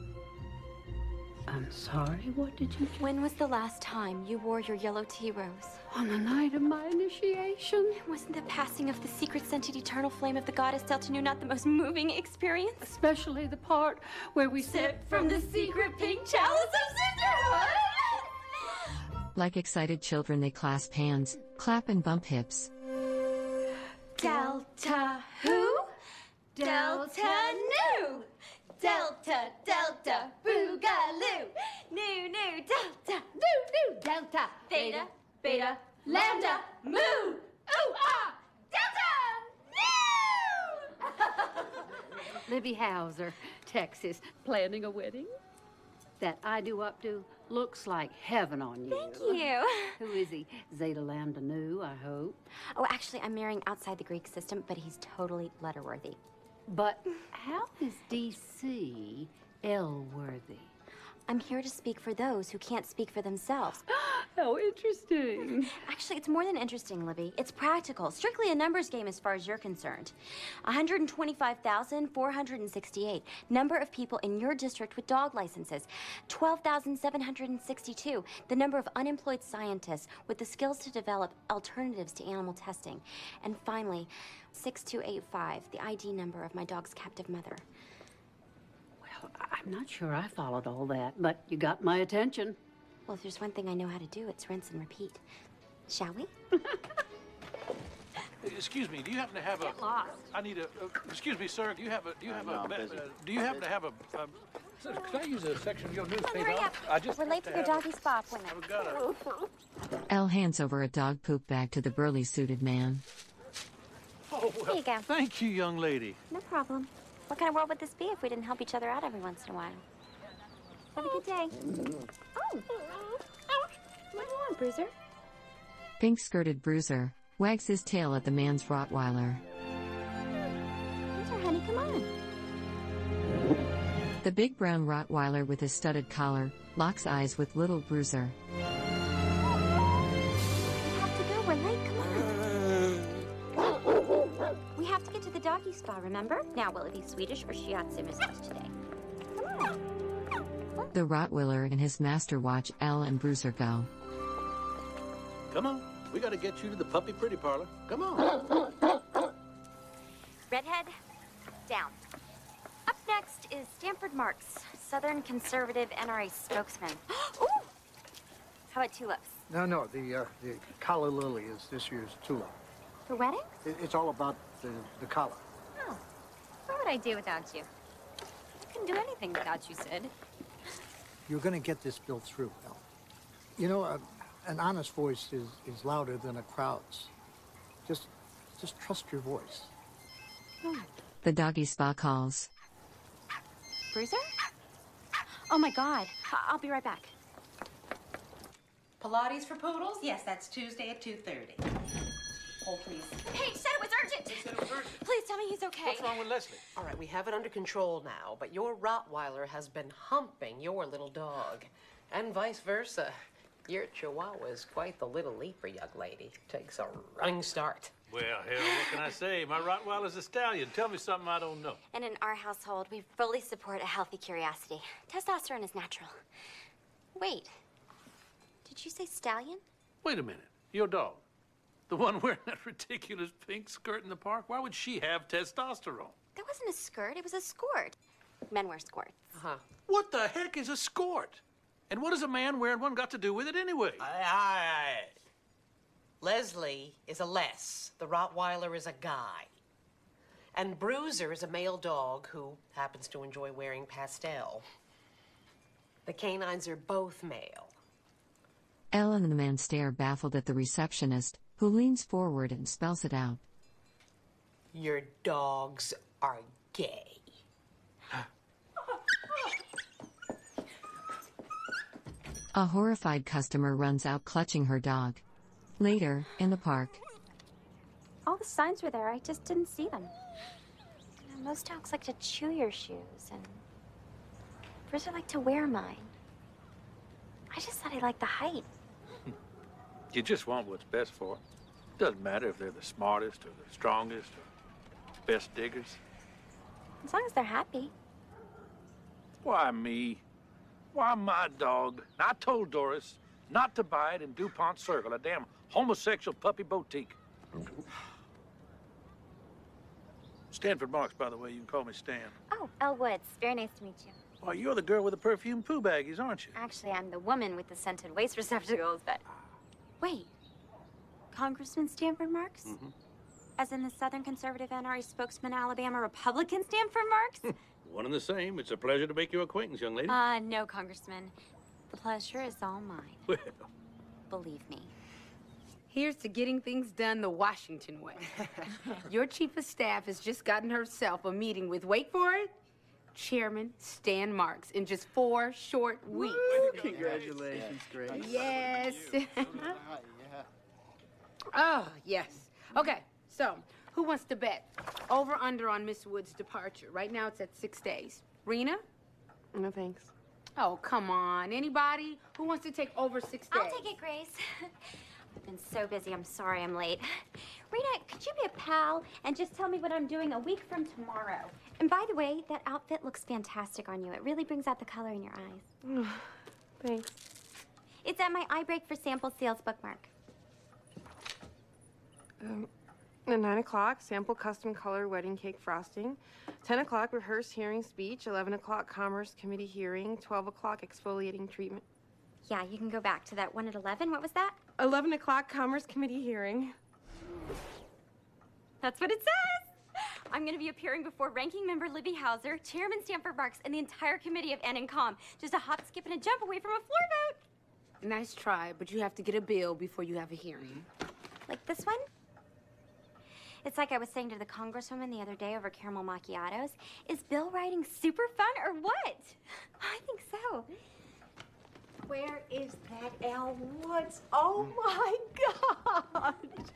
Speaker 22: I'm sorry, what did you...
Speaker 5: When was the last time you wore your yellow tea rose?
Speaker 22: On the night of my initiation.
Speaker 5: Wasn't the passing of the secret-scented eternal flame of the goddess Delta Nu not the most moving experience?
Speaker 22: Especially the part where we
Speaker 5: sip from the secret pink chalice of sisterhood!
Speaker 1: Like excited children, they clasp hands, clap and bump hips.
Speaker 5: Delta who? Delta Nu! Delta, Delta, Boogaloo! Nu, Delta!
Speaker 22: Nu, Delta!
Speaker 5: Theta, Beta, Lambda, Mu! Ooh, ah! Delta! Nu!
Speaker 22: Libby Hauser, Texas, planning a wedding? That I do updo looks like heaven on you.
Speaker 5: Thank you.
Speaker 22: Who is he? Zeta Lambda Nu, I hope.
Speaker 5: Oh, actually, I'm marrying outside the Greek system, but he's totally letter-worthy.
Speaker 22: But how is D.C. L-worthy?
Speaker 5: I'm here to speak for those who can't speak for themselves.
Speaker 22: How interesting.
Speaker 5: Actually, it's more than interesting, Libby. It's practical. Strictly a numbers game as far as you're concerned. 125,468. Number of people in your district with dog licenses. 12,762. The number of unemployed scientists with the skills to develop alternatives to animal testing. And finally, 6285, the ID number of my dog's captive mother.
Speaker 22: Well, I'm not sure I followed all that, but you got my attention.
Speaker 5: Well, if there's one thing I know how to do, it's rinse and repeat. Shall we?
Speaker 11: Excuse me, do you happen to have
Speaker 5: Get lost.
Speaker 11: I need a, excuse me, sir, do you happen to have
Speaker 9: Could I use a section of your newspaper?
Speaker 5: Hurry up. We're late for your doggy spa appointment.
Speaker 1: Elle hands over a dog poop bag to the burly-suited man.
Speaker 9: Oh, well,
Speaker 5: Here you go.
Speaker 9: thank you, young lady.
Speaker 5: No problem. What kind of world would this be if we didn't help each other out every once in a while? Have a good day. Oh. What do you want, Bruiser?
Speaker 1: Pink-skirted Bruiser wags his tail at the man's Rottweiler.
Speaker 5: Bruiser, honey, come on.
Speaker 1: The big brown Rottweiler with his studded collar locks eyes with little Bruiser.
Speaker 5: We have to go. We're late. Come on. We have to get to the doggy spa, remember? Now, will it be Swedish or shiatsu massage today? Come on.
Speaker 1: The Rottweiler and his master watch Elle and Bruiser go.
Speaker 9: Come on. We got to get you to the puppy pretty parlor. Come on.
Speaker 5: Redhead, down. Up next is Stanford Marks, Southern Conservative NRA spokesman. Ooh! How about tulips?
Speaker 23: No, the Calla Lily is this year's tulip.
Speaker 5: For weddings?
Speaker 23: It's all about the collar.
Speaker 5: Oh. What would I do without you? I couldn't do anything without you, Sid.
Speaker 23: You're going to get this bill through, Elle. You know, an honest voice is louder than a crowd's. Just trust your voice.
Speaker 1: The doggy spa calls.
Speaker 5: Bruiser? Oh my God. I'll be right back.
Speaker 7: Pilates for poodles? Yes, that's Tuesday at 2:30. Hold, please.
Speaker 5: Hey, said it was urgent. Please tell me he's okay.
Speaker 9: What's wrong with Leslie?
Speaker 7: All right, we have it under control now, but your Rottweiler has been humping your little dog, and vice versa. Your Chihuahua is quite the little leaper, young lady. Takes a running start.
Speaker 11: Well, hell, what can I say? My Rottweiler's a stallion. Tell me something I don't know.
Speaker 5: And in our household, we fully support a healthy curiosity. Testosterone is natural. Wait, did you say stallion?
Speaker 11: Wait a minute. Your dog, the one wearing that ridiculous pink skirt in the park, why would she have testosterone?
Speaker 5: That wasn't a skirt, it was a skort. Men wear skorts.
Speaker 7: Uh-huh.
Speaker 11: What the heck is a skort? And what has a man wearing one got to do with it anyway?
Speaker 7: Leslie is a less. The Rottweiler is a guy. And Bruiser is a male dog who happens to enjoy wearing pastel. The canines are both male.
Speaker 1: Elle and the man stare baffled at the receptionist, who leans forward and spells it out.
Speaker 7: Your dogs are gay.
Speaker 1: A horrified customer runs out clutching her dog. Later, in the park.
Speaker 5: All the signs were there, I just didn't see them. You know, most dogs like to chew your shoes, and Bruiser liked to wear mine. I just thought he liked the height.
Speaker 11: You just want what's best for them. Doesn't matter if they're the smartest or the strongest or best diggers.
Speaker 5: As long as they're happy.
Speaker 11: Why me? Why my dog? I told Doris not to buy it in DuPont Circle, a damn homosexual puppy boutique. Stanford Marks, by the way. You can call me Stan.
Speaker 5: Oh, Elle Woods. Very nice to meet you.
Speaker 11: Why, you're the girl with the perfume poo baggies, aren't you?
Speaker 5: Actually, I'm the woman with the scented waste receptacles, but... Wait. Congressman Stanford Marks?
Speaker 11: Mm-hmm.
Speaker 5: As in the Southern Conservative NRA spokesman, Alabama Republican Stanford Marks?
Speaker 11: One and the same. It's a pleasure to make your acquaintance, young lady.
Speaker 5: No, Congressman. The pleasure is all mine.
Speaker 11: Well.
Speaker 5: Believe me.
Speaker 6: Here's to getting things done the Washington way. Your chief of staff has just gotten herself a meeting with, wait for it, Chairman Stan Marks in just 4 short weeks.
Speaker 17: Congratulations, Grace.
Speaker 6: Yes. Oh, yes. Okay, so who wants to bet? Over, under on Miss Wood's departure. Right now it's at 6 days. Rena?
Speaker 2: No, thanks.
Speaker 6: Oh, come on. Anybody? Who wants to take over 6 days?
Speaker 5: I'll take it, Grace. I've been so busy, I'm sorry I'm late. Rena, could you be a pal and just tell me what I'm doing a week from tomorrow? And by the way, that outfit looks fantastic on you. It really brings out the color in your eyes.
Speaker 2: Thanks.
Speaker 5: It's at my eye break for sample sales bookmark.
Speaker 2: At 9 o'clock, sample custom color wedding cake frosting. 10 o'clock, rehearse hearing speech. 11 o'clock, Commerce Committee hearing. 12 o'clock, exfoliating treatment.
Speaker 5: Yeah, you can go back to that one at 11. What was that?
Speaker 2: 11 o'clock, Commerce Committee hearing.
Speaker 5: That's what it says. I'm going to be appearing before Ranking Member Libby Hauser, Chairman Stanford Marks, and the entire committee of NNCOM. Just a hop, skip, and a jump away from a floor vote.
Speaker 6: Nice try, but you have to get a bill before you have a hearing.
Speaker 5: Like this one? It's like I was saying to the Congresswoman the other day over caramel macchiatos. Is bill writing super fun or what? I think so.
Speaker 18: Where is that Elle Woods? Oh, my God.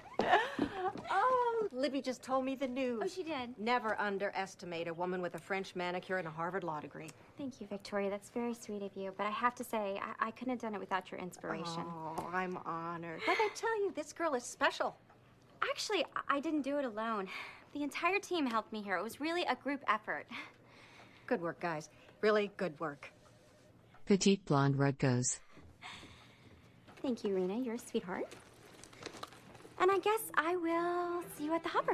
Speaker 18: Oh, Libby just told me the news.
Speaker 5: Oh, she did?
Speaker 18: Never underestimate a woman with a French manicure and a Harvard law degree.
Speaker 5: Thank you, Victoria. That's very sweet of you. But I have to say, I couldn't have done it without your inspiration.
Speaker 18: Oh, I'm honored. But I tell you, this girl is special.
Speaker 5: Actually, I didn't do it alone. The entire team helped me here. It was really a group effort.
Speaker 18: Good work, guys. Really good work.
Speaker 1: Petite blonde Rudd goes.
Speaker 5: Thank you, Rena. You're a sweetheart. And I guess I will see you at the Hopper.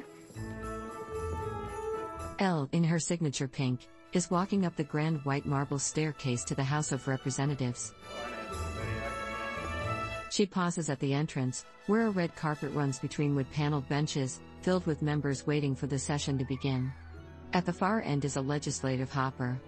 Speaker 1: Elle, in her signature pink, is walking up the grand white marble staircase to the House of Representatives. She pauses at the entrance, where a red carpet runs between wood-paneled benches, filled with members waiting for the session to begin. At the far end is a legislative hopper.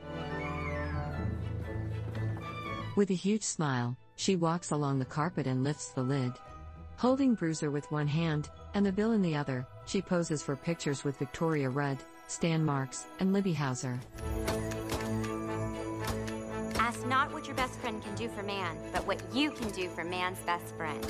Speaker 1: With a huge smile, she walks along the carpet and lifts the lid. Holding Bruiser with one hand, and the bill in the other, she poses for pictures with Victoria Rudd, Stan Marks, and Libby Hauser.
Speaker 5: Ask not what your best friend can do for man, but what you can do for man's best friend.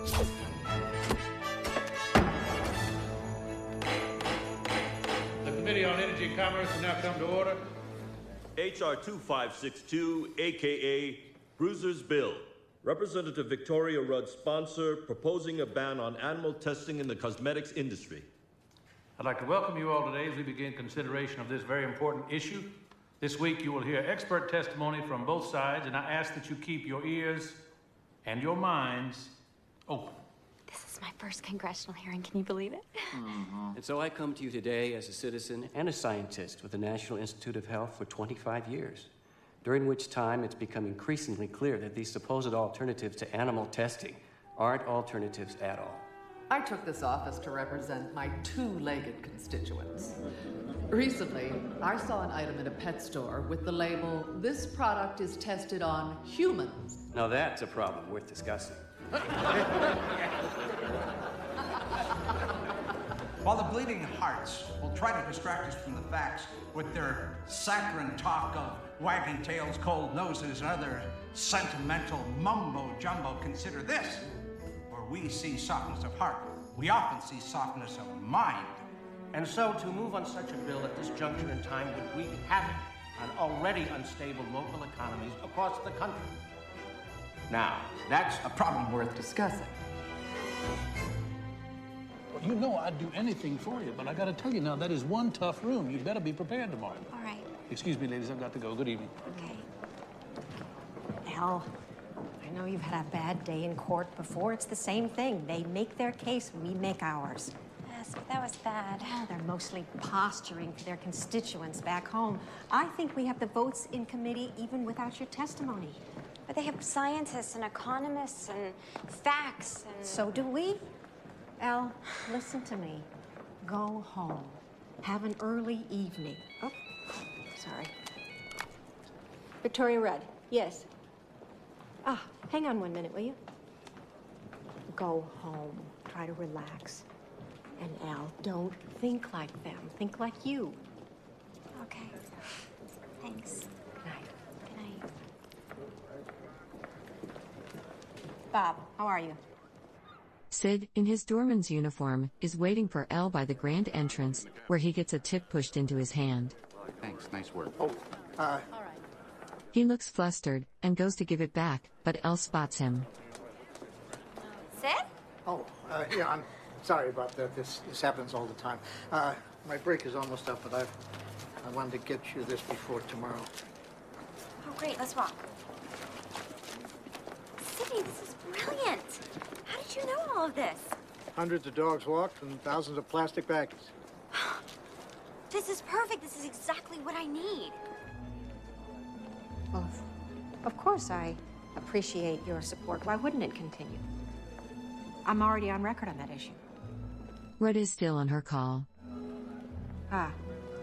Speaker 11: The Committee on Energy and Commerce will now come to order.
Speaker 10: H.R. 2562, a.k.a. Bruiser's Bill. Representative Victoria Rudd sponsor, proposing a ban on animal testing in the cosmetics industry.
Speaker 11: I'd like to welcome you all today as we begin consideration of this very important issue. This week you will hear expert testimony from both sides, and I ask that you keep your ears and your minds open.
Speaker 5: This is my first congressional hearing. Can you believe it?
Speaker 21: And so I come to you today as a citizen and a scientist with the National Institute of Health for 25 years, during which time it's become increasingly clear that these supposed alternatives to animal testing aren't alternatives at all.
Speaker 20: I took this office to represent my two-legged constituents. Recently, I saw an item in a pet store with the label, "This product is tested on humans."
Speaker 21: Now that's a problem worth discussing.
Speaker 12: While the bleeding hearts will try to distract us from the facts with their saccharine talk of wagging tails, cold noses, and other sentimental mumbo-jumbo, consider this. Where we see softness of heart, we often see softness of mind.
Speaker 13: And so to move on such a bill at this juncture in time would wreak havoc on already unstable local economies across the country. Now, that's a problem worth discussing.
Speaker 8: Well, you know I'd do anything for you, but I gotta tell you now, that is one tough room. You better be prepared tomorrow.
Speaker 5: All right.
Speaker 8: Excuse me, ladies, I've got to go. Good evening.
Speaker 5: Okay.
Speaker 18: Elle, I know you've had a bad day in court before. It's the same thing. They make their case, we make ours.
Speaker 5: Yes, but that was bad.
Speaker 18: Oh, they're mostly posturing for their constituents back home. I think we have the votes in committee even without your testimony.
Speaker 5: But they have scientists and economists and facts and...
Speaker 18: So do we. Elle, listen to me. Go home. Have an early evening. Oh, sorry. Victoria Rudd, yes. Ah, hang on 1 minute, will you? Go home. Try to relax. And Elle, don't think like them. Think like you.
Speaker 5: Okay. Thanks.
Speaker 18: Good night.
Speaker 5: Good night.
Speaker 18: Bob, how are you?
Speaker 1: Sid, in his doorman's uniform, is waiting for Elle by the grand entrance, where he gets a tip pushed into his hand.
Speaker 15: Thanks, nice work.
Speaker 1: He looks flustered and goes to give it back, but Elle spots him.
Speaker 5: Sid?
Speaker 23: Oh, yeah, I'm sorry about that. This happens all the time. My break is almost up, but I wanted to get you this before tomorrow.
Speaker 5: Oh, great. Let's walk. Sydney, this is brilliant. How did you know all of this?
Speaker 23: Hundreds of dogs walked and thousands of plastic baggies.
Speaker 5: This is perfect. This is exactly what I need.
Speaker 18: Well, of course I appreciate your support. Why wouldn't it continue? I'm already on record on that issue.
Speaker 1: Rudd is still on her call.
Speaker 18: Ah.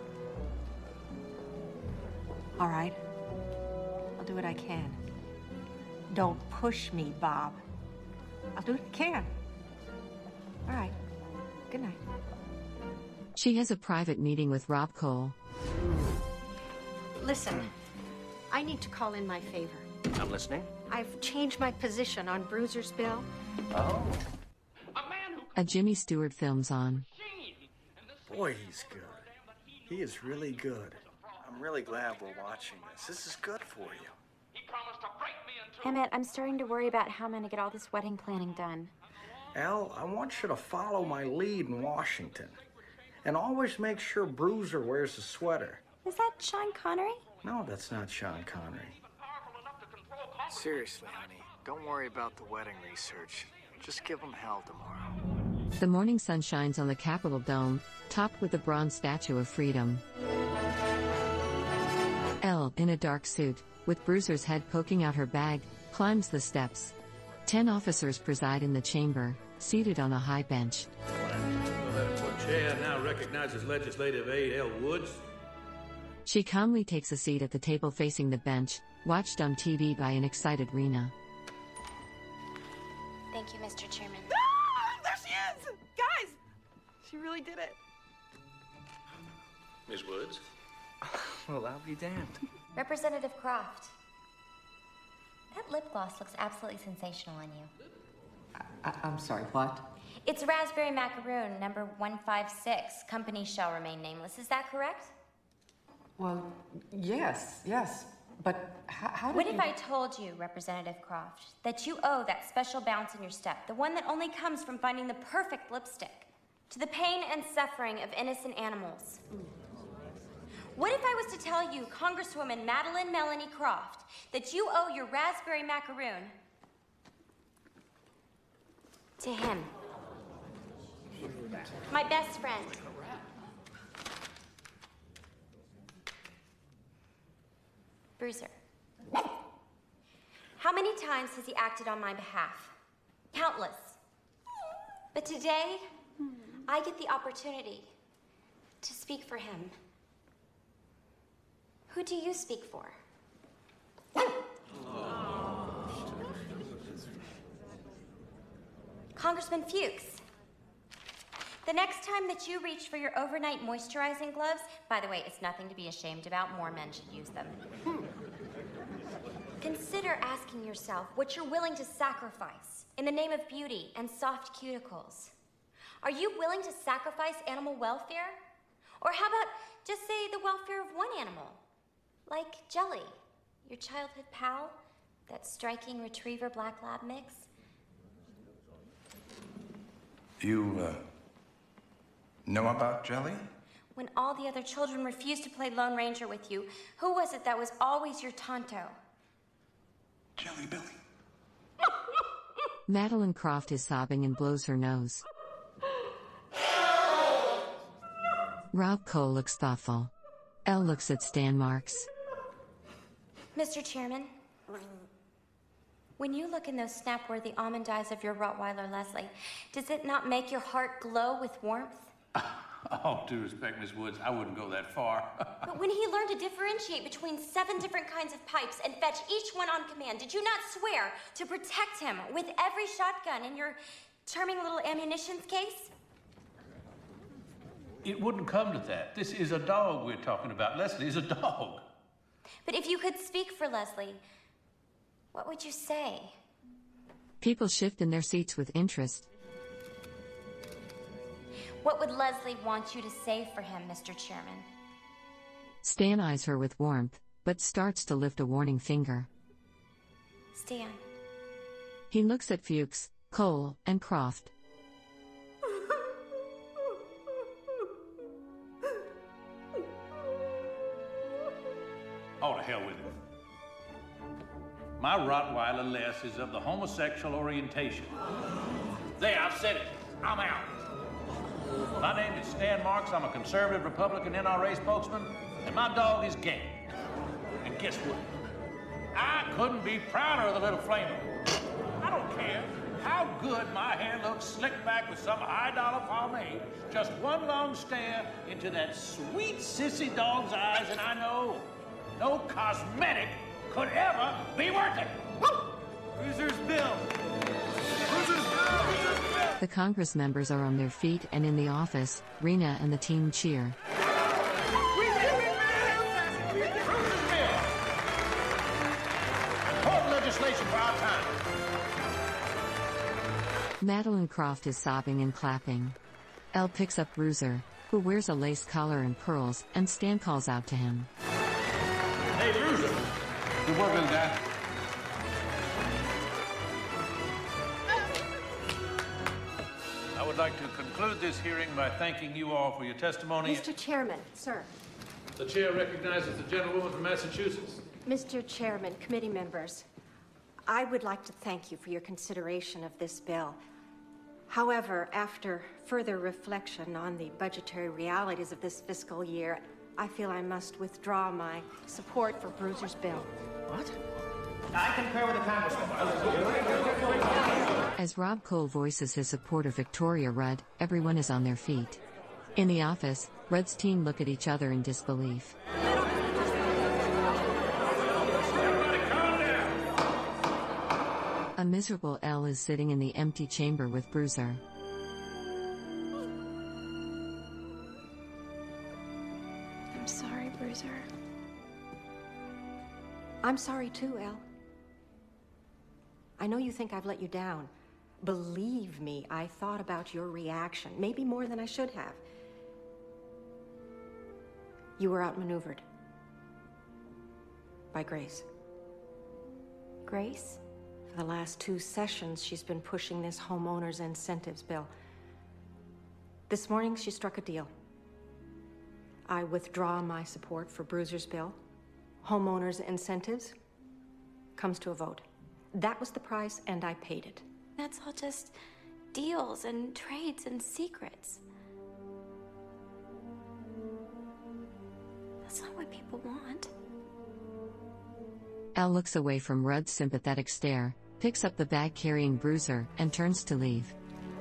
Speaker 18: All right. I'll do what I can. Don't push me, Bob. I'll do what I can. All right. Good night.
Speaker 1: She has a private meeting with Rob Cole.
Speaker 18: Listen, I need to call in my favor.
Speaker 13: I'm listening.
Speaker 18: I've changed my position on Bruiser's bill.
Speaker 13: Oh.
Speaker 1: A Jimmy Stewart film's on.
Speaker 4: Boy, he's good. He is really good. I'm really glad we're watching this. This is good for you.
Speaker 5: Emmett, I'm starting to worry about how I'm going to get all this wedding planning done.
Speaker 4: Al, I want you to follow my lead in Washington. And always make sure Bruiser wears a sweater.
Speaker 5: Is that Sean Connery?
Speaker 4: No, that's not Sean Connery.
Speaker 14: Seriously, honey, don't worry about the wedding research. Just give them hell tomorrow.
Speaker 1: The morning sun shines on the Capitol Dome, topped with a bronze statue of freedom. Elle, in a dark suit, with Bruiser's head poking out her bag, climbs the steps. 10 officers preside in the chamber, seated on a high bench.
Speaker 11: The chair now recognizes legislative aide Elle Woods.
Speaker 1: She calmly takes a seat at the table facing the bench, watched on TV by an excited Rena.
Speaker 5: Thank you, Mr. Chairman.
Speaker 2: Ah, there she is! Guys, she really did it.
Speaker 11: Ms. Woods?
Speaker 17: Well, I'll be damned.
Speaker 5: Representative Croft. That lip gloss looks absolutely sensational on you.
Speaker 20: I'm sorry, what?
Speaker 5: It's raspberry macaroon, number 156. Company shall remain nameless. Is that correct?
Speaker 20: Well, yes, but how did
Speaker 5: What
Speaker 20: you...
Speaker 5: if I told you, Representative Croft, that you owe that special bounce in your step, the one that only comes from finding the perfect lipstick, to the pain and suffering of innocent animals? What if I was to tell you, Congresswoman Madeline Melanie Croft, that you owe your raspberry macaroon to him, my best friend? Bruiser. How many times has he acted on my behalf? Countless. But today, I get the opportunity to speak for him. Who do you speak for? Congressman Fuchs. The next time that you reach for your overnight moisturizing gloves, by the way, it's nothing to be ashamed about, more men should use them. Consider asking yourself what you're willing to sacrifice in the name of beauty and soft cuticles. Are you willing to sacrifice animal welfare? Or how about just say the welfare of one animal? Like Jelly, your childhood pal, that striking retriever black lab mix.
Speaker 9: You, know about Jelly?
Speaker 5: When all the other children refused to play Lone Ranger with you, who was it that was always your Tonto?
Speaker 9: Jelly Billy.
Speaker 1: Madeline Croft is sobbing and blows her nose. Rob Cole looks thoughtful. Elle looks at Stan Marks.
Speaker 5: Mr. Chairman, when you look in those snap-worthy almond eyes of your Rottweiler, Leslie, does it not make your heart glow with warmth?
Speaker 11: All due respect, Miss Woods, I wouldn't go that far.
Speaker 5: But when he learned to differentiate between 7 different kinds of pipes and fetch each one on command, did you not swear to protect him with every shotgun in your charming little ammunitions case?
Speaker 11: It wouldn't come to that. This is a dog we're talking about. Leslie is a dog.
Speaker 5: But if you could speak for Leslie, what would you say?
Speaker 1: People shift in their seats with interest.
Speaker 5: What would Leslie want you to say for him, Mr. Chairman?
Speaker 1: Stan eyes her with warmth, but starts to lift a warning finger.
Speaker 5: Stan.
Speaker 1: He looks at Fuchs, Cole, and Croft.
Speaker 11: Oh, to hell with him. My Rottweiler Les is of the homosexual orientation. There, I've said it. I'm out. My name is Stan Marks. I'm a conservative Republican NRA spokesman, and my dog is gay. And guess what? I couldn't be prouder of the little flamer. I don't care how good my hair looks slicked back with some high-dollar pomade. Just one long stare into that sweet sissy dog's eyes, and I know no cosmetic could ever be worth it.
Speaker 4: Bruiser's Bill! Bruiser's Bill!
Speaker 1: The Congress members are on their feet, and in the office, Rena and the team cheer.
Speaker 11: Important legislation for our time.
Speaker 1: Madeline Croft is sobbing and clapping. Elle picks up Bruiser, who wears a lace collar and pearls, and Stan calls out to him.
Speaker 11: Hey, Bruiser. Good work, little guy. I would like to conclude this hearing by thanking you all for your testimony.
Speaker 18: Mr. Chairman, sir.
Speaker 11: The chair recognizes the gentlewoman from Massachusetts.
Speaker 18: Mr. Chairman, committee members, I would like to thank you for your consideration of this bill. However, after further reflection on the budgetary realities of this fiscal year, I feel I must withdraw my support for Bruiser's bill.
Speaker 13: What? I concur with the Congressman.
Speaker 1: As Rob Cole voices his support of Victoria Rudd, everyone is on their feet. In the office, Rudd's team look at each other in disbelief. A miserable Elle is sitting in the empty chamber with Bruiser.
Speaker 5: I'm sorry, Bruiser.
Speaker 18: I'm sorry too, Elle. I know you think I've let you down. Believe me, I thought about your reaction, maybe more than I should have. You were outmaneuvered by Grace.
Speaker 5: Grace?
Speaker 18: For the last 2 sessions, she's been pushing this homeowners' incentives bill. This morning, she struck a deal. I withdraw my support for Bruiser's bill. Homeowners' incentives comes to a vote. That was the price, and I paid it.
Speaker 5: That's all just deals and trades and secrets. That's not what people want.
Speaker 1: Elle looks away from Rudd's sympathetic stare, picks up the bag carrying Bruiser, and turns to leave.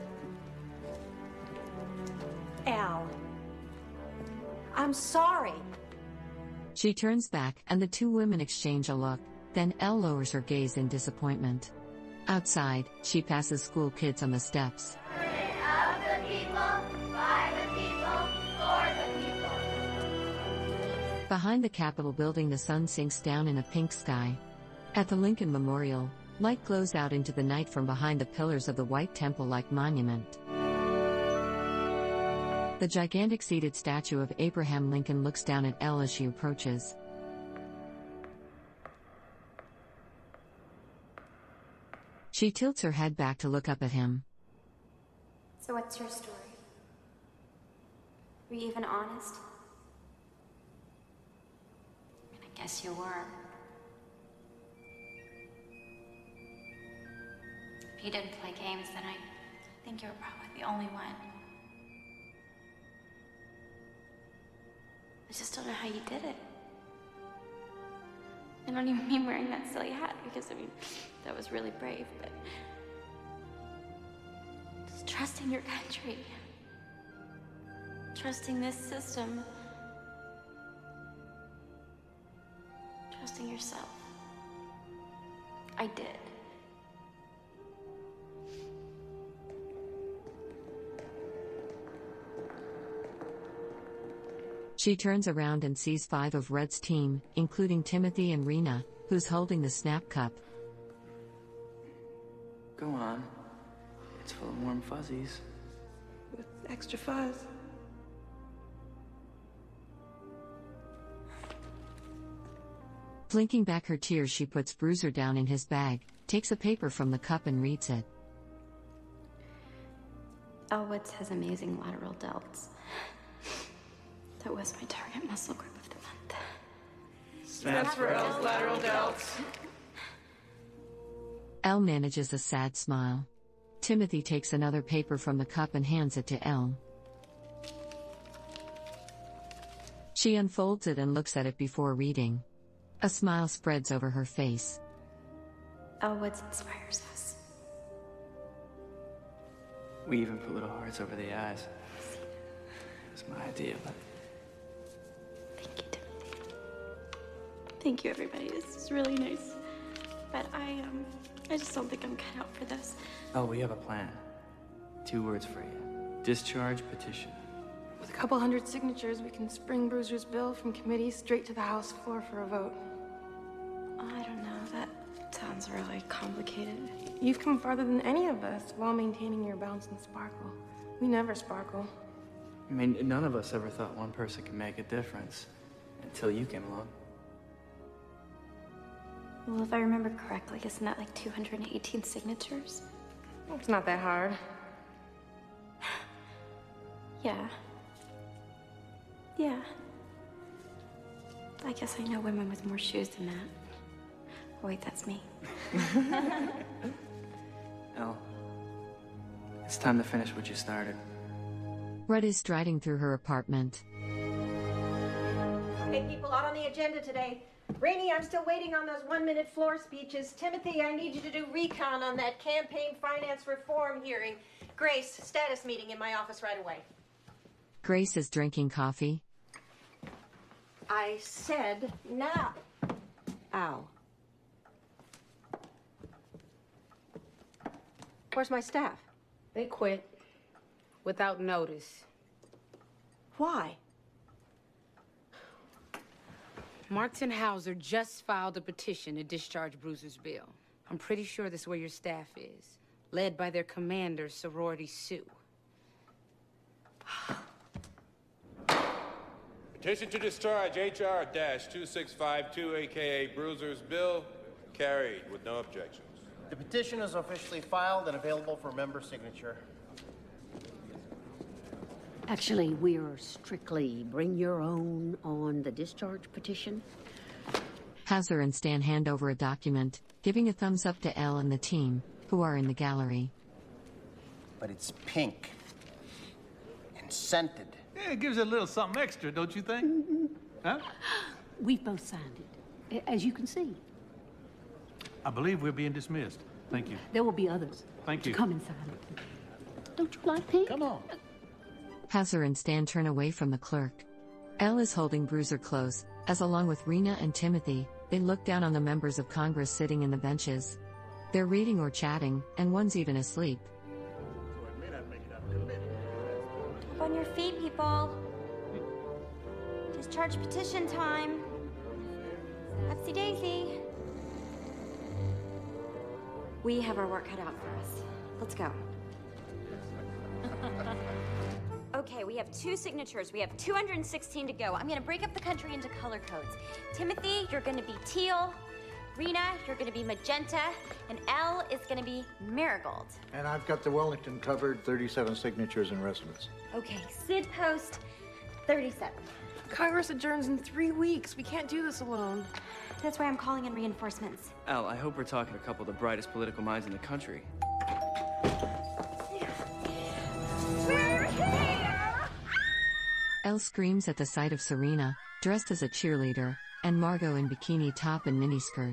Speaker 18: Elle, I'm sorry.
Speaker 1: She turns back, and the two women exchange a look. Then Elle lowers her gaze in disappointment. Outside, she passes school kids on the steps.
Speaker 15: Of the people, by the people, for the people.
Speaker 1: Behind the Capitol building, the sun sinks down in a pink sky. At the Lincoln Memorial, light glows out into the night from behind the pillars of the white temple-like monument. The gigantic seated statue of Abraham Lincoln looks down at Elle as she approaches. She tilts her head back to look up at him.
Speaker 5: So what's your story? Were you even honest? I guess you were. If you didn't play games, then I think you were probably the only one. I just don't know how you did it. I don't even mean wearing that silly hat, because, I mean, that was really brave, but just trusting your country. Trusting this system. Trusting yourself. I did.
Speaker 1: She turns around and sees 5 of Red's team, including Timothy and Rena, who's holding the snap cup.
Speaker 17: Go on. It's full of warm fuzzies.
Speaker 2: With extra fuzz.
Speaker 1: Blinking back her tears, she puts Bruiser down in his bag, takes a paper from the cup and reads it.
Speaker 5: Elle Woods has amazing lateral delts. That was my target muscle group of the month.
Speaker 2: Snaps for Elle's lateral delts.
Speaker 1: Elle manages a sad smile. Timothy takes another paper from the cup and hands it to Elle. She unfolds it and looks at it before reading. A smile spreads over her face.
Speaker 5: Elle Woods inspires us.
Speaker 17: We even put little hearts over the eyes. It was my idea, but...
Speaker 3: Thank you, everybody. This is really nice. But I just don't think I'm cut out for this.
Speaker 17: Oh, we have a plan. 2 words for you. Discharge petition.
Speaker 2: With a couple hundred signatures, we can spring Bruiser's bill from committee straight to the House floor for a vote.
Speaker 3: I don't know. That sounds really complicated.
Speaker 2: You've come farther than any of us while maintaining your bounce and sparkle. We never sparkle.
Speaker 17: I mean, none of us ever thought one person could make a difference until you came along.
Speaker 3: Well, if I remember correctly, isn't that like 218 signatures?
Speaker 2: It's not that hard.
Speaker 3: Yeah. Yeah. I guess I know women with more shoes than that. Oh, wait, that's me.
Speaker 17: Elle, it's time to finish what you started.
Speaker 1: Rudd is striding through her apartment.
Speaker 18: Hey, people, out on the agenda today. Rainey, I'm still waiting on those 1-minute floor speeches. Timothy, I need you to do recon on that campaign finance reform hearing. Grace, status meeting in my office right away.
Speaker 1: Grace is drinking coffee.
Speaker 18: I said now. Ow. Where's my staff?
Speaker 6: They quit without notice.
Speaker 18: Why?
Speaker 6: Martin Hauser just filed a petition to discharge Bruiser's bill. I'm pretty sure this is where your staff is, led by their commander, Sorority Sue.
Speaker 16: Petition to discharge HR-2652, aka Bruiser's bill, carried with no objections.
Speaker 13: The petition is officially filed and available for member signature.
Speaker 19: Actually, we're strictly bring your own on the discharge petition.
Speaker 1: Hauser and Stan hand over a document, giving a thumbs up to Elle and the team, who are in the gallery.
Speaker 13: But it's pink and scented.
Speaker 8: Yeah, it gives it a little something extra, don't you think? Huh?
Speaker 19: We've both signed it, as you can see.
Speaker 8: I believe we're being dismissed. Thank you.
Speaker 19: There will be others.
Speaker 8: Thank you.
Speaker 19: Come and sign it. Don't you like pink?
Speaker 8: Come on.
Speaker 1: Hauser and Stan turn away from the clerk. Elle is holding Bruiser close, as along with Rena and Timothy, they look down on the members of Congress sitting in the benches. They're reading or chatting, and one's even asleep.
Speaker 5: Up on your feet, people. Discharge petition time. Upsy daisy. We have our work cut out for us. Let's go. Okay, we have 2 signatures. We have 216 to go. I'm gonna break up the country into color codes. Timothy, you're gonna be teal. Rena, you're gonna be magenta. And Elle is gonna be marigold.
Speaker 23: And I've got the Wellington covered, 37 signatures in residence.
Speaker 5: Okay, Sid Post, 37.
Speaker 2: Congress adjourns in 3 weeks. We can't do this alone.
Speaker 5: That's why I'm calling in reinforcements.
Speaker 17: Elle, I hope we're talking a couple of the brightest political minds in the country.
Speaker 5: We're here!
Speaker 1: Elle screams at the sight of Serena, dressed as a cheerleader, and Margot in bikini top and miniskirt.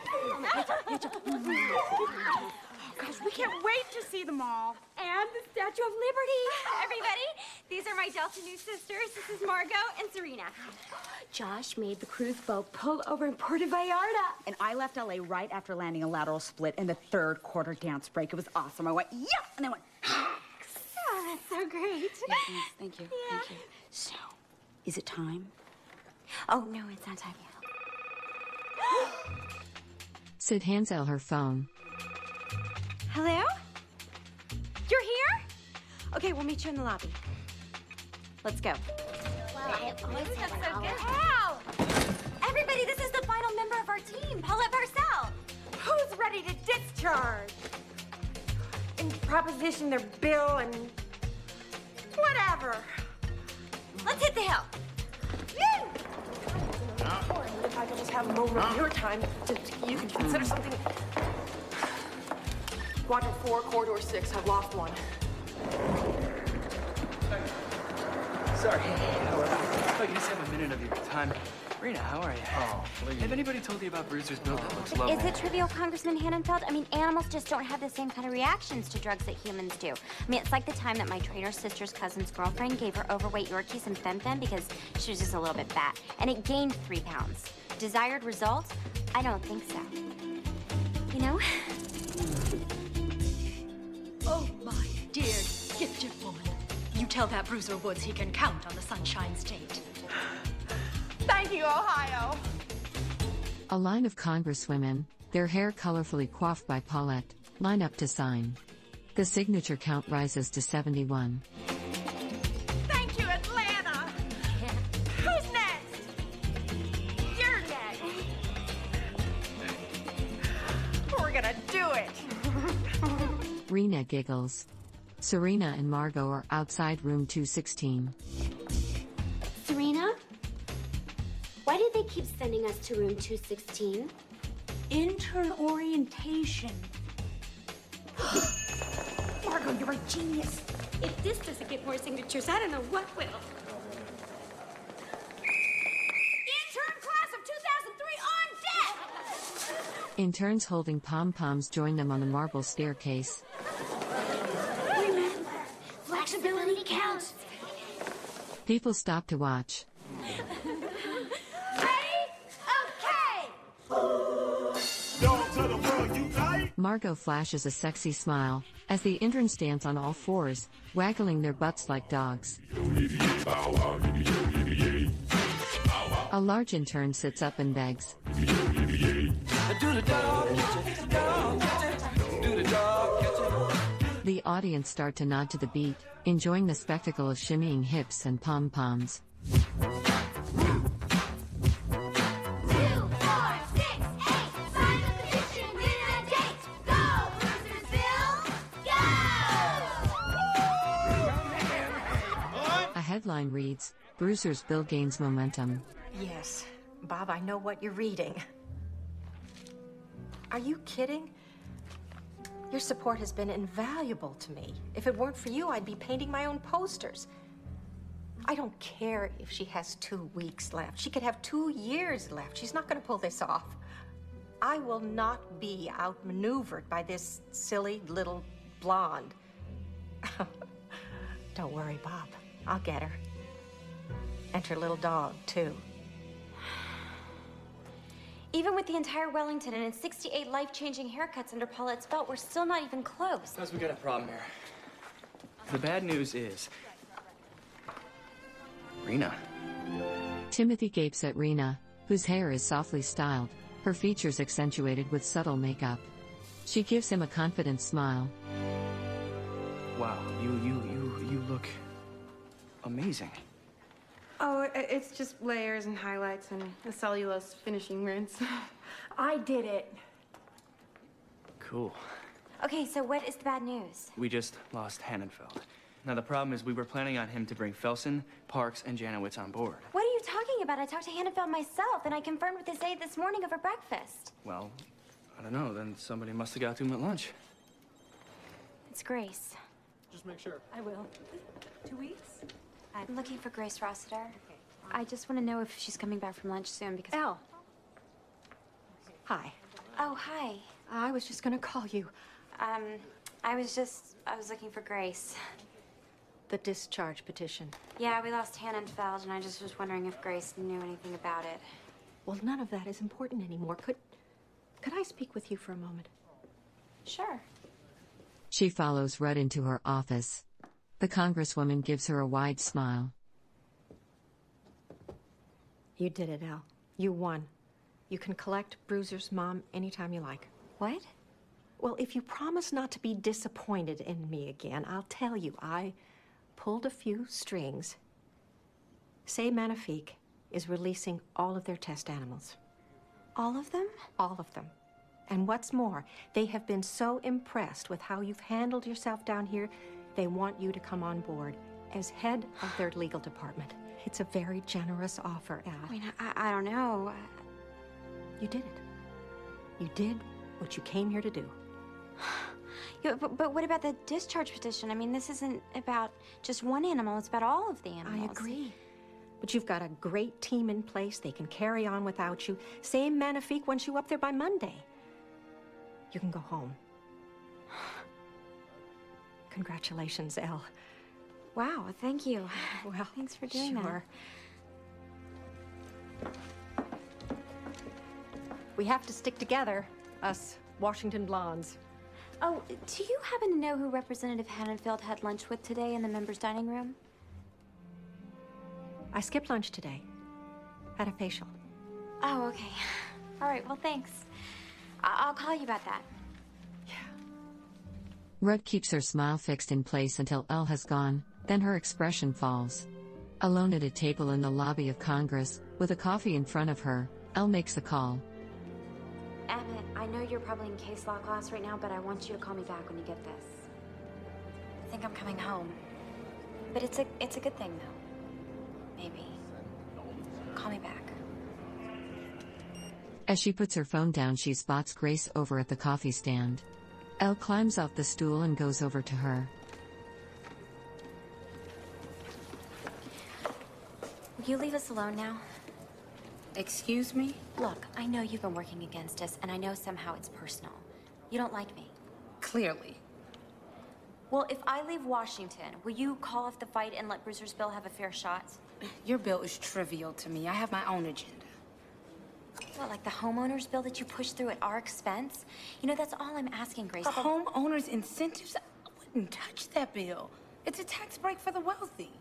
Speaker 5: Gosh, we can't wait to see them all. And the Statue of Liberty. Everybody, these are my Delta Nu sisters. This is Margot and Serena.
Speaker 24: Josh made the cruise boat pull over in Puerto Vallarta. And I left LA right after landing a lateral split in the 3rd quarter dance break. It was awesome. I went, yeah! And then went,
Speaker 5: Oh, that's so great.
Speaker 24: yeah, thank you.
Speaker 5: Yeah.
Speaker 24: Thank you. So, is it time?
Speaker 5: Oh, no, it's not time yet.
Speaker 1: Sid hands Elle her phone.
Speaker 5: Hello? You're here? Okay, we'll meet you in the lobby. Let's go.
Speaker 15: Wow,
Speaker 5: That's so good. Wow! Everybody, this is the final member of our team, Paulette Parcell.
Speaker 18: Who's ready to discharge? And proposition their bill and whatever.
Speaker 5: Let's hit the hill.
Speaker 2: If I could just have a moment of your time, you could consider something. Quadrant 4, corridor 6. I've lost one.
Speaker 17: Sorry. Oh, you just have a minute of your time. Rena, how are you?
Speaker 4: Oh, please.
Speaker 17: Have anybody told you about Bruiser's Bill that looks lovely?
Speaker 5: Is it trivial, Congressman Hannenfeld? I mean, animals just don't have the same kind of reactions to drugs that humans do. I mean, it's like the time that my trainer's sister's cousin's girlfriend gave her overweight Yorkie some Fen-Phen because she was just a little bit fat, and it gained 3 pounds. Desired result? I don't think so. You know?
Speaker 7: Oh, my dear gifted woman. You tell that Bruiser Woods he can count on the Sunshine State.
Speaker 2: Thank you, Ohio.
Speaker 1: A line of congresswomen, their hair colorfully coiffed by Paulette, line up to sign. The signature count rises to 71.
Speaker 7: Thank you, Atlanta. Who's next? You're next. We're gonna do it.
Speaker 1: Rena giggles. Serena and Margot are outside room 216.
Speaker 3: Serena? Why do they keep sending us to room 216?
Speaker 7: Intern orientation. Margot, you're a genius.
Speaker 3: If this doesn't get more signatures, I don't know what will.
Speaker 7: Intern class of 2003 on deck!
Speaker 1: Interns holding pom-poms join them on the marble staircase.
Speaker 3: Remember, flexibility counts.
Speaker 1: People stop to watch. Margot flashes a sexy smile as the interns dance on all fours, waggling their butts like dogs. A large intern sits up and begs. The audience start to nod to the beat, enjoying the spectacle of shimmying hips and pom-poms. A headline reads, Bruiser's Bill gains momentum.
Speaker 18: Yes, Bob, I know what you're reading. Are you kidding? Your support has been invaluable to me. If it weren't for you, I'd be painting my own posters. I don't care if she has 2 weeks left. She could have 2 years left. She's not going to pull this off. I will not be outmaneuvered by this silly little blonde. Don't worry, Bob. I'll get her. And her little dog, too.
Speaker 5: Even with the entire Wellington and 68 life-changing haircuts under Paulette's belt, we're still not even close.
Speaker 17: Guys, we got a problem here. The bad news is... Rena.
Speaker 1: Timothy gapes at Rena, whose hair is softly styled, her features accentuated with subtle makeup. She gives him a confident smile.
Speaker 17: Wow, you look... amazing.
Speaker 2: Oh, it's just layers and highlights and a cellulose finishing rinse.
Speaker 7: I did it.
Speaker 17: Cool.
Speaker 5: Okay, so what is the bad news?
Speaker 17: We just lost Hannenfeld. Now, the problem is we were planning on him to bring Felsen, Parks, and Janowitz on board.
Speaker 5: What are you talking about? I talked to Hannenfeld myself, and I confirmed with his aide this morning over breakfast.
Speaker 17: Well, I don't know. Then somebody must have got to him at lunch.
Speaker 5: It's Grace.
Speaker 8: Just make sure.
Speaker 7: I will. 2 weeks?
Speaker 5: I'm looking for Grace Rossiter. I just want to know if she's coming back from lunch soon because...
Speaker 18: Elle. Hi.
Speaker 5: Oh, hi.
Speaker 18: I was just going to call you.
Speaker 5: I was looking for Grace.
Speaker 18: The discharge petition.
Speaker 5: Yeah, we lost Hannenfeld, and I just was wondering if Grace knew anything about it.
Speaker 18: Well, none of that is important anymore. Could I speak with you for a moment?
Speaker 5: Sure.
Speaker 1: She follows Rudd into her office. The congresswoman gives her a wide smile.
Speaker 18: You did it, Elle. You won. You can collect Bruiser's mom anytime you like.
Speaker 5: What?
Speaker 18: Well, if you promise not to be disappointed in me again, I'll tell you, I pulled a few strings. Say Magnifique is releasing all of their test animals.
Speaker 5: All of them?
Speaker 18: All of them. And what's more, they have been so impressed with how you've handled yourself down here, they want you to come on board as head of their legal department. It's a very generous offer, Elle.
Speaker 5: I mean, I don't know.
Speaker 18: You did it. You did what you came here to do.
Speaker 5: Yeah, but what about the discharge petition? I mean, this isn't about just one animal. It's about all of the animals.
Speaker 18: I agree. But you've got a great team in place. They can carry on without you. Same Magnifique wants you up there by Monday. You can go home. Congratulations, Elle.
Speaker 5: Wow, thank you.
Speaker 18: Well,
Speaker 5: thanks for doing
Speaker 18: sure. We have to stick together, us Washington Blondes.
Speaker 5: Oh, do you happen to know who Representative Hannenfeld had lunch with today in the members' dining room?
Speaker 18: I skipped lunch today. Had a facial.
Speaker 5: Oh, okay. All right, well, thanks. I'll call you about that.
Speaker 1: Rudd keeps her smile fixed in place until Elle has gone, then her expression falls. Alone at a table in the lobby of Congress, with a coffee in front of her, Elle makes a call.
Speaker 5: Emmett, I know you're probably in case law class right now, but I want you to call me back when you get this. I think I'm coming home. But it's a good thing, though. Maybe. Call me back.
Speaker 1: As she puts her phone down, she spots Grace over at the coffee stand. Elle climbs off the stool and goes over to her.
Speaker 5: Will you leave us alone now?
Speaker 6: Excuse me?
Speaker 5: Look, I know you've been working against us, and I know somehow it's personal. You don't like me.
Speaker 6: Clearly.
Speaker 5: Well, if I leave Washington, will you call off the fight and let Bruiser's bill have a fair shot?
Speaker 6: Your bill is trivial to me. I have my own agenda.
Speaker 5: What, like the homeowner's bill that you pushed through at our expense? You know, that's all I'm asking, Grace.
Speaker 6: The homeowner's incentives? I wouldn't touch that bill. It's a tax break for the wealthy.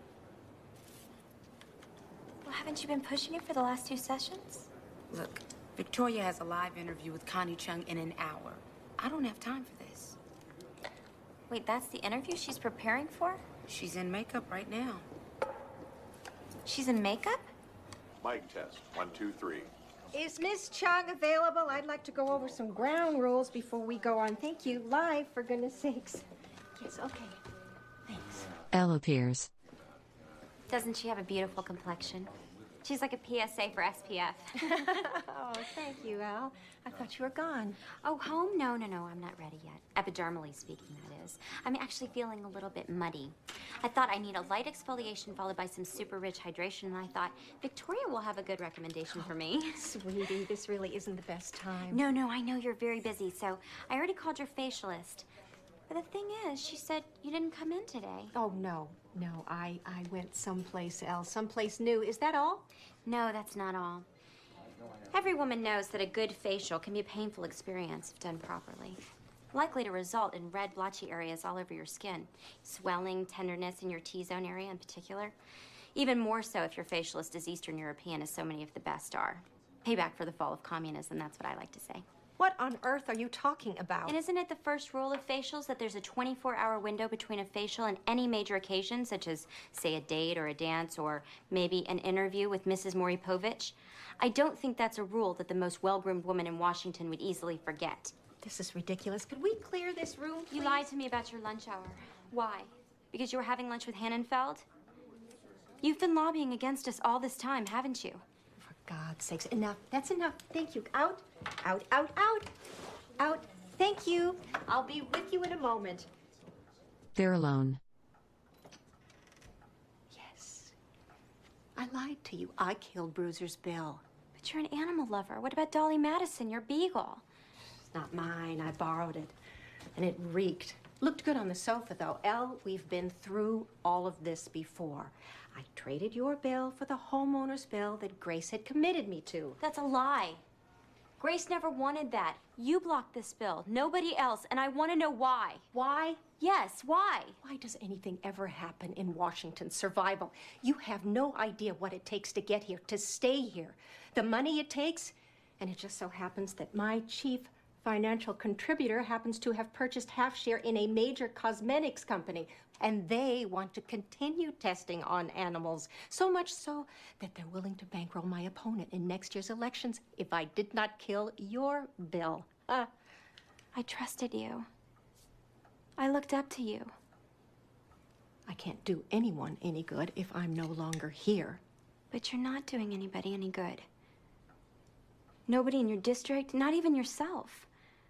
Speaker 5: Well, haven't you been pushing it for the last 2 sessions?
Speaker 6: Look, Victoria has a live interview with Connie Chung in an hour. I don't have time for this.
Speaker 5: Wait, that's the interview she's preparing for?
Speaker 6: She's in makeup right now.
Speaker 5: She's in makeup?
Speaker 10: Mic test. 1, 2, 3.
Speaker 18: Is Miss Chung available? I'd like to go over some ground rules before we go on. Thank you. Live, for goodness sakes. Yes, okay. Thanks.
Speaker 1: Elle appears.
Speaker 5: Doesn't she have a beautiful complexion? She's like a PSA for SPF.
Speaker 18: Oh, thank you, Al. I thought you were gone.
Speaker 5: Oh, home? No, I'm not ready yet. Epidermally speaking, that is. I'm actually feeling a little bit muddy. I thought I need a light exfoliation followed by some super rich hydration, and I thought Victoria will have a good recommendation for me.
Speaker 18: Sweetie, this really isn't the best time.
Speaker 5: No, I know you're very busy, so I already called your facialist. But the thing is, she said you didn't come in today.
Speaker 18: Oh, no, I went someplace else, someplace new. Is that all?
Speaker 5: No, that's not all. Every woman knows that a good facial can be a painful experience if done properly. Likely to result in red, blotchy areas all over your skin. Swelling, tenderness in your T-zone area in particular. Even more so if your facialist is Eastern European, as so many of the best are. Payback for the fall of communism, that's what I like to say.
Speaker 18: What on earth are you talking about?
Speaker 5: And isn't it the first rule of facials that there's a 24-hour window between a facial and any major occasion, such as, say, a date or a dance or maybe an interview with Mrs. Maury Povich? I don't think that's a rule that the most well-groomed woman in Washington would easily forget.
Speaker 18: This is ridiculous. Could we clear this room, please?
Speaker 5: You lied to me about your lunch hour. Why? Because you were having lunch with Hannenfeld? You've been lobbying against us all this time, haven't you?
Speaker 18: For God's sakes, enough. That's enough. Thank you. Out. Out, out, out. Out. Thank you. I'll be with you in a moment.
Speaker 1: They're alone.
Speaker 18: Yes. I lied to you. I killed Bruiser's Bill.
Speaker 5: But you're an animal lover. What about Dolly Madison, your beagle?
Speaker 18: It's not mine. I borrowed it. And it reeked. Looked good on the sofa, though. Elle, we've been through all of this before. I traded your bill for the homeowner's bill that Grace had committed me to.
Speaker 5: That's a lie. Grace never wanted that. You blocked this bill, nobody else, and I want to know why.
Speaker 18: Why?
Speaker 5: Yes, why?
Speaker 18: Why does anything ever happen in Washington? Survival. You have no idea what it takes to get here, to stay here. The money it takes, and it just so happens that my chief financial contributor happens to have purchased half share in a major cosmetics company, and they want to continue testing on animals, so much so that they're willing to bankroll my opponent in next year's elections if I did not kill your bill.
Speaker 5: I trusted you. I looked up to you.
Speaker 18: I can't do anyone any good if I'm no longer here.
Speaker 5: But you're not doing anybody any good. Nobody in your district, not even yourself.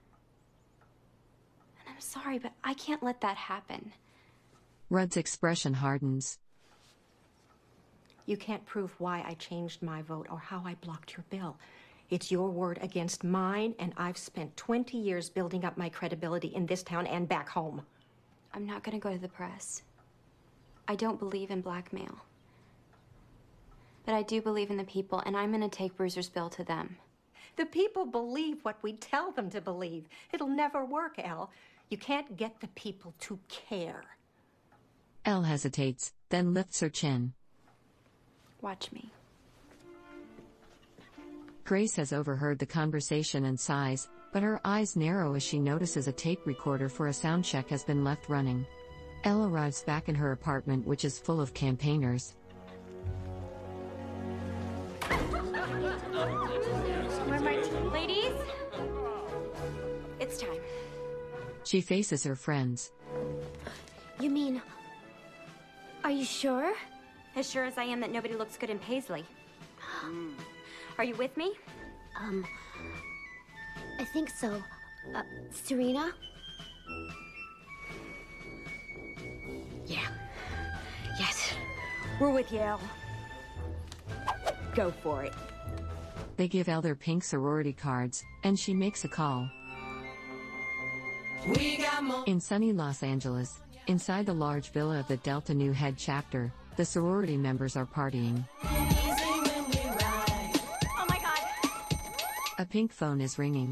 Speaker 5: And I'm sorry, but I can't let that happen.
Speaker 1: Rudd's expression hardens.
Speaker 18: You can't prove why I changed my vote or how I blocked your bill. It's your word against mine, and I've spent 20 years building up my credibility in this town and back home.
Speaker 5: I'm not gonna go to the press. I don't believe in blackmail. But I do believe in the people, and I'm gonna take Bruiser's bill to them.
Speaker 18: The people believe what we tell them to believe. It'll never work, Elle. You can't get the people to care.
Speaker 1: Elle hesitates, then lifts her chin.
Speaker 5: Watch me.
Speaker 1: Grace has overheard the conversation and sighs, but her eyes narrow as she notices a tape recorder for a sound check has been left running. Elle arrives back in her apartment, which is full of campaigners.
Speaker 5: Ladies, it's time.
Speaker 1: She faces her friends.
Speaker 3: You mean, are you sure?
Speaker 5: As sure as I am that nobody looks good in Paisley. Are you with me?
Speaker 3: I think so. Serena?
Speaker 24: Yeah. Yes. We're with you, Elle. Go for it.
Speaker 1: They give Elle their pink sorority cards, and she makes a call. In sunny Los Angeles, inside the large villa of the Delta Nu head chapter, the sorority members are partying.
Speaker 7: Oh my God!
Speaker 1: A pink phone is ringing.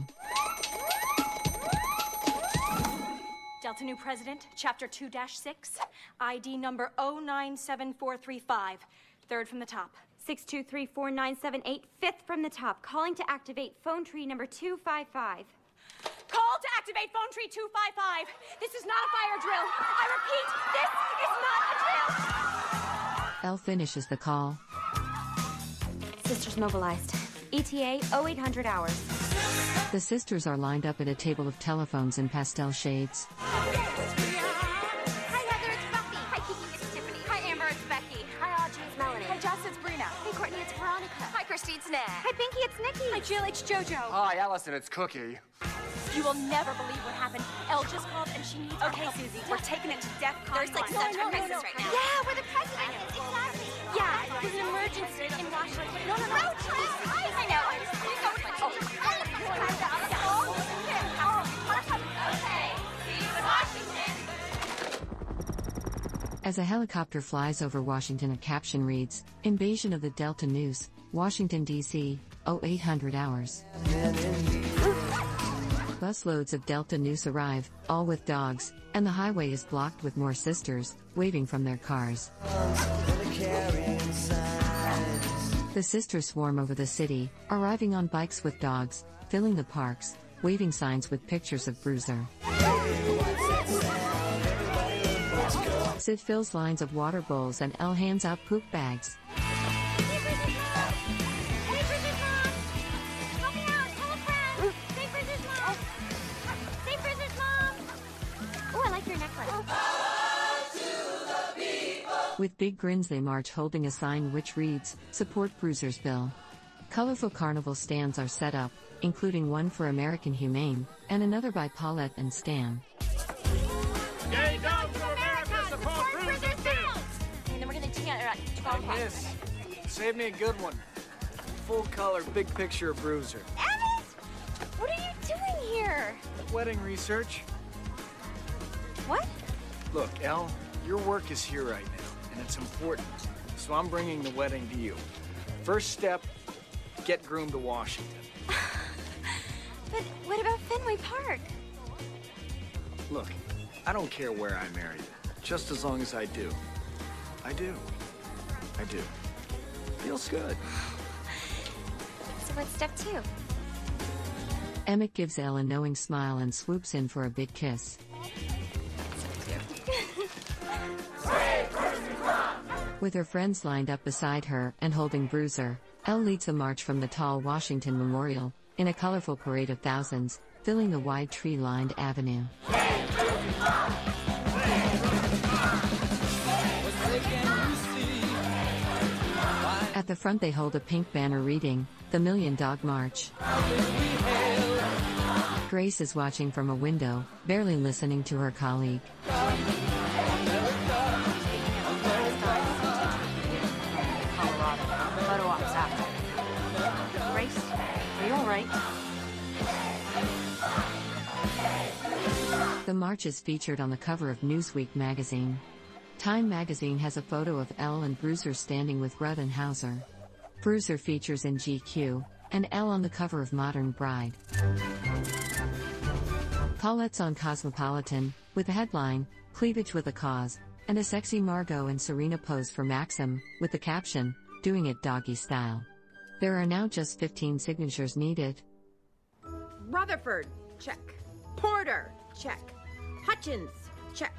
Speaker 7: Delta Nu President, Chapter 2-6, ID number 097435. Third from the top.
Speaker 5: 6234978, fifth from the top. Calling to activate phone tree number 255.
Speaker 7: Call to activate phone tree 255. This is not a fire drill. I repeat, this is not a drill.
Speaker 1: Elle finishes the call.
Speaker 5: Sisters mobilized. ETA 0800 hours.
Speaker 1: The sisters are lined up at a table of telephones in pastel shades.
Speaker 5: Hi, Heather, it's Buffy. Hi, Kiki, it's Tiffany. Hi, Amber, it's Becky. Hi, Audrey, it's Melanie. Hi, Jess, it's Brina. Hey, Courtney, it's Veronica. Hi, Christine, it's Nat. Hi, Pinky, it's Nikki.
Speaker 7: Hi, Jill, it's JoJo.
Speaker 12: Hi, Allison, it's Cookie.
Speaker 7: You will never believe what happened. Elle just called and she needs our help. Okay, Susie, we're taking it to DEFCON.
Speaker 5: There's like such a crisis right now. Yeah, we're the president. Exactly. Yeah, there's an emergency in Washington. No. Road trip. I know. Please go with my okay. See you in Washington.
Speaker 1: As a helicopter flies over Washington, a caption reads, "Invasion of the Delta News, Washington, D.C., 0800 hours." Busloads of Delta News arrive, all with dogs, and the highway is blocked with more sisters, waving from their cars. The sisters swarm over the city, arriving on bikes with dogs, filling the parks, waving signs with pictures of Bruiser. Sid fills lines of water bowls and Elle hands out poop bags. With big grins they march holding a sign which reads, "Support Bruiser's Bill." Colorful carnival stands are set up, including one for American Humane, and another by Paulette and Stan.
Speaker 15: Gay Dogs for America, support Bruiser's Bill!
Speaker 7: And then we're gonna take it at 12 o'clock.
Speaker 12: Miss, save me a good one. Full color, big picture of Bruiser.
Speaker 5: Emmett! What are you doing here?
Speaker 12: Wedding research.
Speaker 5: What?
Speaker 12: Look, Elle, your work is here right now, and it's important. So I'm bringing the wedding to you. First step, get groomed to Washington.
Speaker 5: But what about Fenway Park?
Speaker 12: Look, I don't care where I marry you, just as long as I do. I do. Feels good.
Speaker 5: So what's step 2?
Speaker 1: Emmett gives Elle a knowing smile and swoops in for a big kiss. With her friends lined up beside her and holding Bruiser, Elle leads a march from the tall Washington Memorial, in a colorful parade of thousands, filling the wide tree-lined avenue. At the front they hold a pink banner reading, "The Million Dog March." Grace is watching from a window, barely listening to her colleague. The march is featured on the cover of Newsweek magazine. Time magazine has a photo of Elle and Bruiser standing with Rudd and Hauser. Bruiser features in GQ, and Elle on the cover of Modern Bride. Paulette's on Cosmopolitan, with the headline, Cleavage with a Cause, and a sexy Margot and Serena pose for Maxim, with the caption, Doing it doggy style. There are now just 15 signatures needed.
Speaker 14: Rutherford, check. Porter, check. Hutchins, check.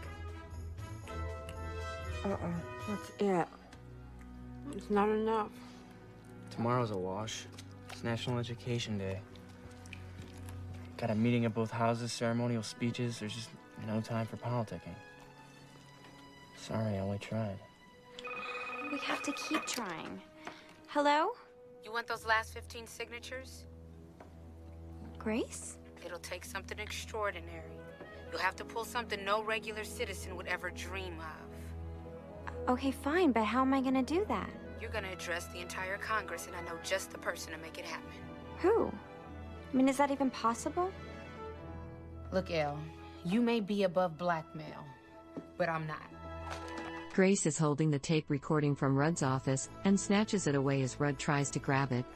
Speaker 2: That's it. It's not enough.
Speaker 17: Tomorrow's a wash. It's National Education Day. Got a meeting at both houses, ceremonial speeches. There's just no time for politicking. Sorry, I only tried.
Speaker 5: We have to keep trying. Hello?
Speaker 6: You want those last 15 signatures?
Speaker 5: Grace?
Speaker 6: It'll take something extraordinary. You'll have to pull something no regular citizen would ever dream of.
Speaker 5: Okay, fine, but how am I gonna do that?
Speaker 6: You're gonna address the entire Congress, and I know just the person to make it happen.
Speaker 5: Who? I mean, is that even possible?
Speaker 6: Look, Elle, you may be above blackmail, but I'm not.
Speaker 1: Grace is holding the tape recording from Rudd's office and snatches it away as Rudd tries to grab it.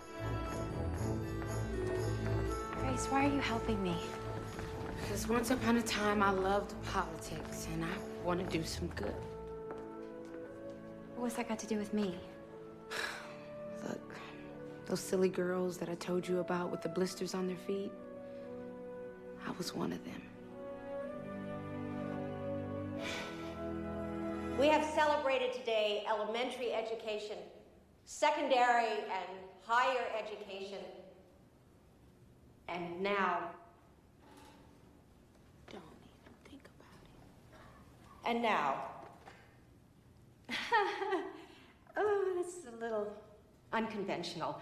Speaker 5: Grace, why are you helping me?
Speaker 6: Because once upon a time, I loved politics, and I want to do some good.
Speaker 5: What's that got to do with me?
Speaker 6: Look, those silly girls that I told you about with the blisters on their feet, I was one of them.
Speaker 18: We have celebrated today elementary education, secondary and higher education, and now,
Speaker 6: don't even think about it.
Speaker 18: And now, oh, this is a little unconventional.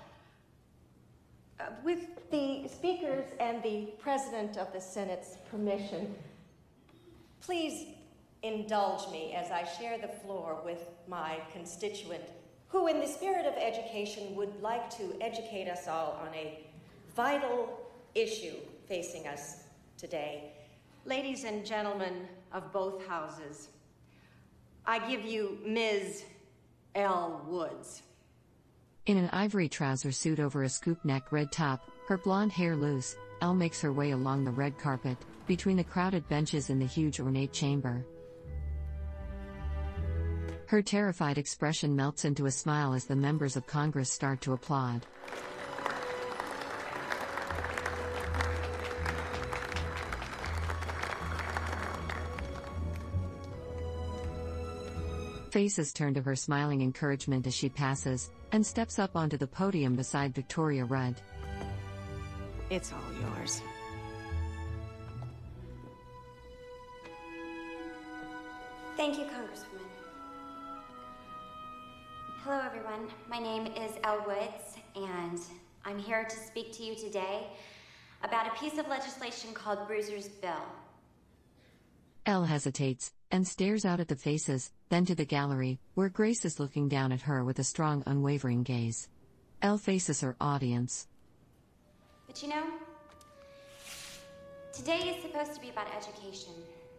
Speaker 18: With the Speaker's and the President of the Senate's permission, please indulge me as I share the floor with my constituent, who in the spirit of education would like to educate us all on a vital issue facing us today. Ladies and gentlemen of both houses, I give you Ms. Elle Woods.
Speaker 1: In an ivory trouser suit over a scoop neck red top, her blonde hair loose, Elle makes her way along the red carpet, between the crowded benches in the huge ornate chamber. Her terrified expression melts into a smile as the members of Congress start to applaud. Faces turn to her smiling encouragement as she passes, and steps up onto the podium beside Victoria Rudd.
Speaker 18: It's all yours.
Speaker 5: Thank you, Congresswoman. Hello, everyone. My name is Elle Woods, and I'm here to speak to you today about a piece of legislation called Bruiser's Bill.
Speaker 1: Elle hesitates, and stares out at the faces, then to the gallery, where Grace is looking down at her with a strong, unwavering gaze. Elle faces her audience.
Speaker 5: But you know, today is supposed to be about education.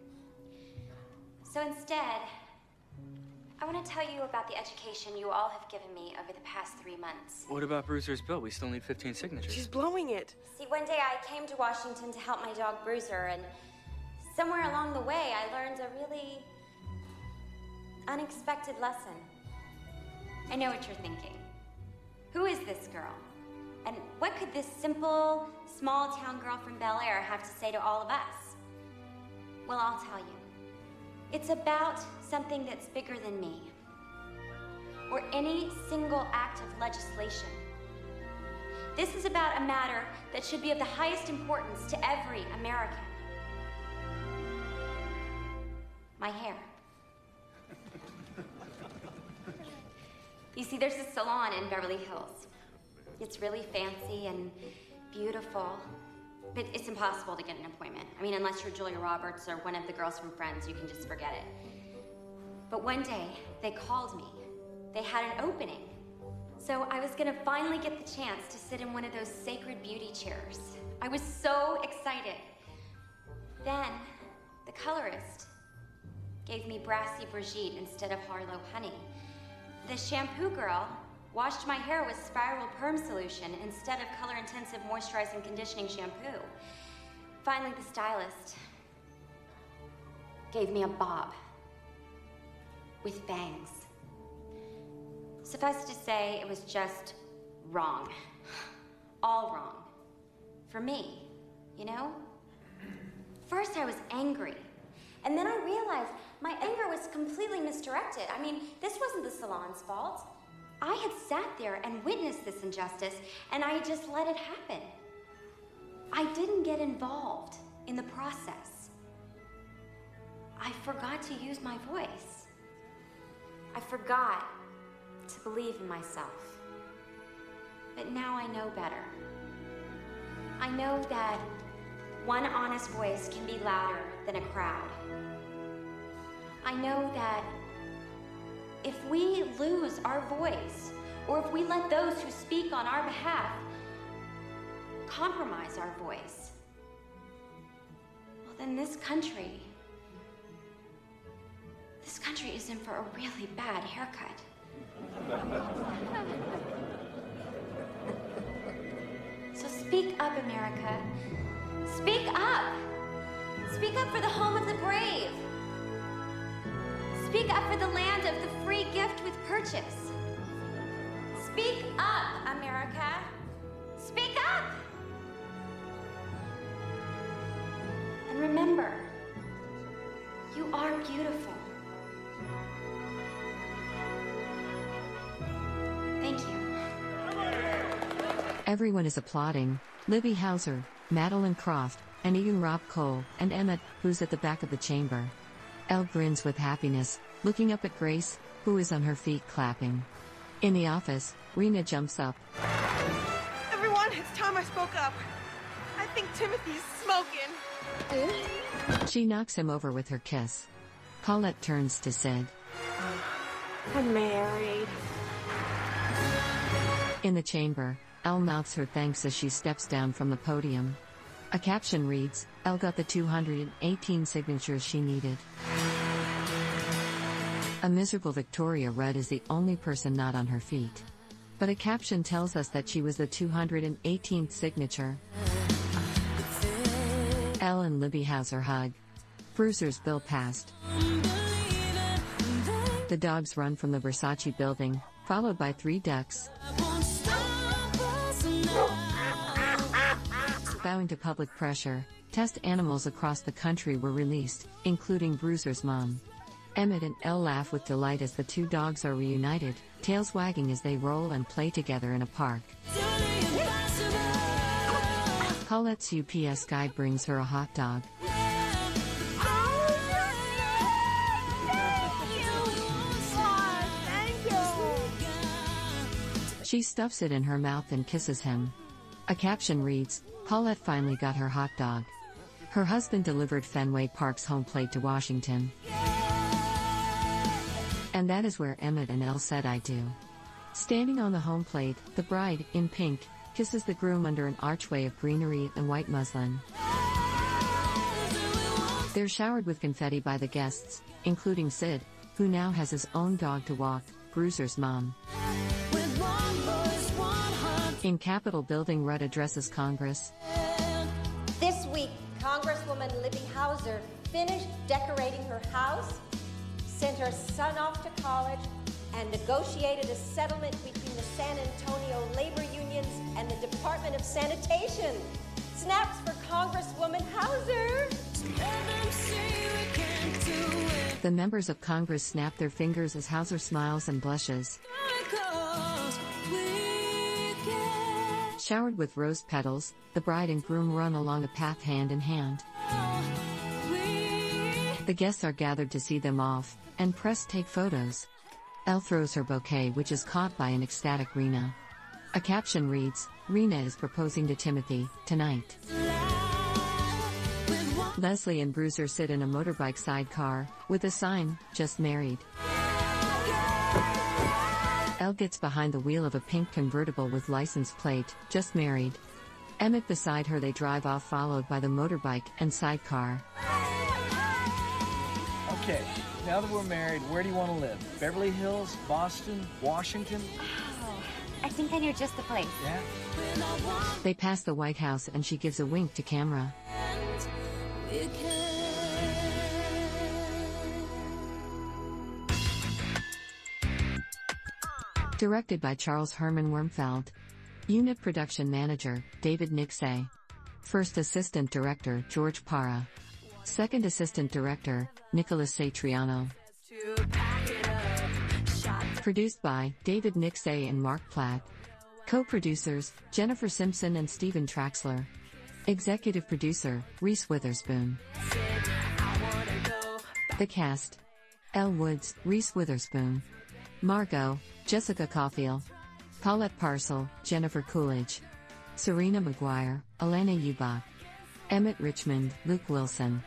Speaker 5: So instead, I want to tell you about the education you all have given me over the past 3 months.
Speaker 17: What about Bruiser's bill? We still need 15 signatures.
Speaker 2: She's blowing it.
Speaker 5: See, one day I came to Washington to help my dog Bruiser, and somewhere along the way I learned a really unexpected lesson. I know what you're thinking. Who is this girl? And what could this simple, small-town girl from Bel Air have to say to all of us? Well, I'll tell you. It's about something that's bigger than me, or any single act of legislation. This is about a matter that should be of the highest importance to every American. My hair. You see, there's a salon in Beverly Hills. It's really fancy and beautiful, but it's impossible to get an appointment. I mean, unless you're Julia Roberts or one of the girls from Friends, you can just forget it. But one day, they called me. They had an opening. So I was gonna finally get the chance to sit in one of those sacred beauty chairs. I was so excited. Then, The colorist gave me Brassy Brigitte instead of Harlow Honey. The shampoo girl washed my hair with Spiral Perm Solution instead of color-intensive moisturizing conditioning shampoo. Finally, the stylist gave me a bob with bangs. Suffice to say, it was just wrong. All wrong. For me, you know? First, I was angry. And then I realized my anger was completely misdirected. I mean, this wasn't the salon's fault. I had sat there and witnessed this injustice, and I just let it happen. I didn't get involved in the process. I forgot to use my voice. I forgot to believe in myself. But now I know better. I know that one honest voice can be louder than a crowd. I know that if we lose our voice, or if we let those who speak on our behalf compromise our voice, well, then this country is in for a really bad haircut. So speak up, America. Speak up! Speak up for the home of the brave. Speak up for the land of the free gift with purchase. Speak up, America. Speak up! And remember, you are beautiful. Thank you.
Speaker 1: Everyone is applauding. Libby Hauser, Madeline Croft, and even Rob Cole, and Emmett, who's at the back of the chamber. Elle grins with happiness, looking up at Grace, who is on her feet clapping. In the office, Rena jumps up.
Speaker 2: Everyone, it's time I spoke up. I think Timothy's smoking.
Speaker 1: She knocks him over with her kiss. Paulette turns to Sid.
Speaker 2: I'm married.
Speaker 1: In the chamber, Elle mouths her thanks as she steps down from the podium. A caption reads, Elle got the 218 signatures she needed. A miserable Victoria Rudd is the only person not on her feet. But a caption tells us that she was the 218th signature. Elle and Libby Hauser hug. Bruiser's bill passed. The dogs run from the Versace building, followed by 3 ducks. Bowing to public pressure, test animals across the country were released, including Bruiser's mom. Emmett and Elle laugh with delight as the 2 dogs are reunited, tails wagging as they roll and play together in a park. Paulette's UPS guy brings her a hot dog. She stuffs it in her mouth and kisses him. A caption reads, Paulette finally got her hot dog. Her husband delivered Fenway Park's home plate to Washington. And that is where Emmett and Elle said I do. Standing on the home plate, the bride, in pink, kisses the groom under an archway of greenery and white muslin. They're showered with confetti by the guests, including Sid, who now has his own dog to walk, Bruiser's mom. In Capitol Building, Rudd addresses Congress.
Speaker 18: This week, Congresswoman Libby Hauser finished decorating her house, sent her son off to college, and negotiated a settlement between the San Antonio labor unions and the Department of Sanitation. Snaps for Congresswoman Hauser.
Speaker 1: The members of Congress snap their fingers as Hauser smiles and blushes. Showered with rose petals, the bride and groom run along a path hand in hand. The guests are gathered to see them off, and press take photos. Elle throws her bouquet, which is caught by an ecstatic Rena. A caption reads, Rena is proposing to Timothy, tonight. Leslie and Bruiser sit in a motorbike sidecar, with a sign, just married. Elle gets behind the wheel of a pink convertible with license plate, just married. Emmett beside her, they drive off followed by the motorbike and sidecar.
Speaker 12: Okay, now that we're married, where do you want to live? Beverly Hills, Boston, Washington?
Speaker 5: Oh, I think I knew just the place.
Speaker 12: Yeah?
Speaker 1: They pass the White House and she gives a wink to camera. Directed by Charles Herman Wormfeld. Unit Production Manager, David Nixay. First Assistant Director, George Parra. Second Assistant Director, Nicholas Satriano. Produced by David Nixay and Mark Platt. Co-producers, Jennifer Simpson and Stephen Traxler. Executive producer, Reese Witherspoon. The cast: Elle Woods, Reese Witherspoon. Margot, Jessica Caulfield. Paulette Parcell, Jennifer Coolidge. Serena Maguire, Alana Ubach. Emmett Richmond, Luke Wilson.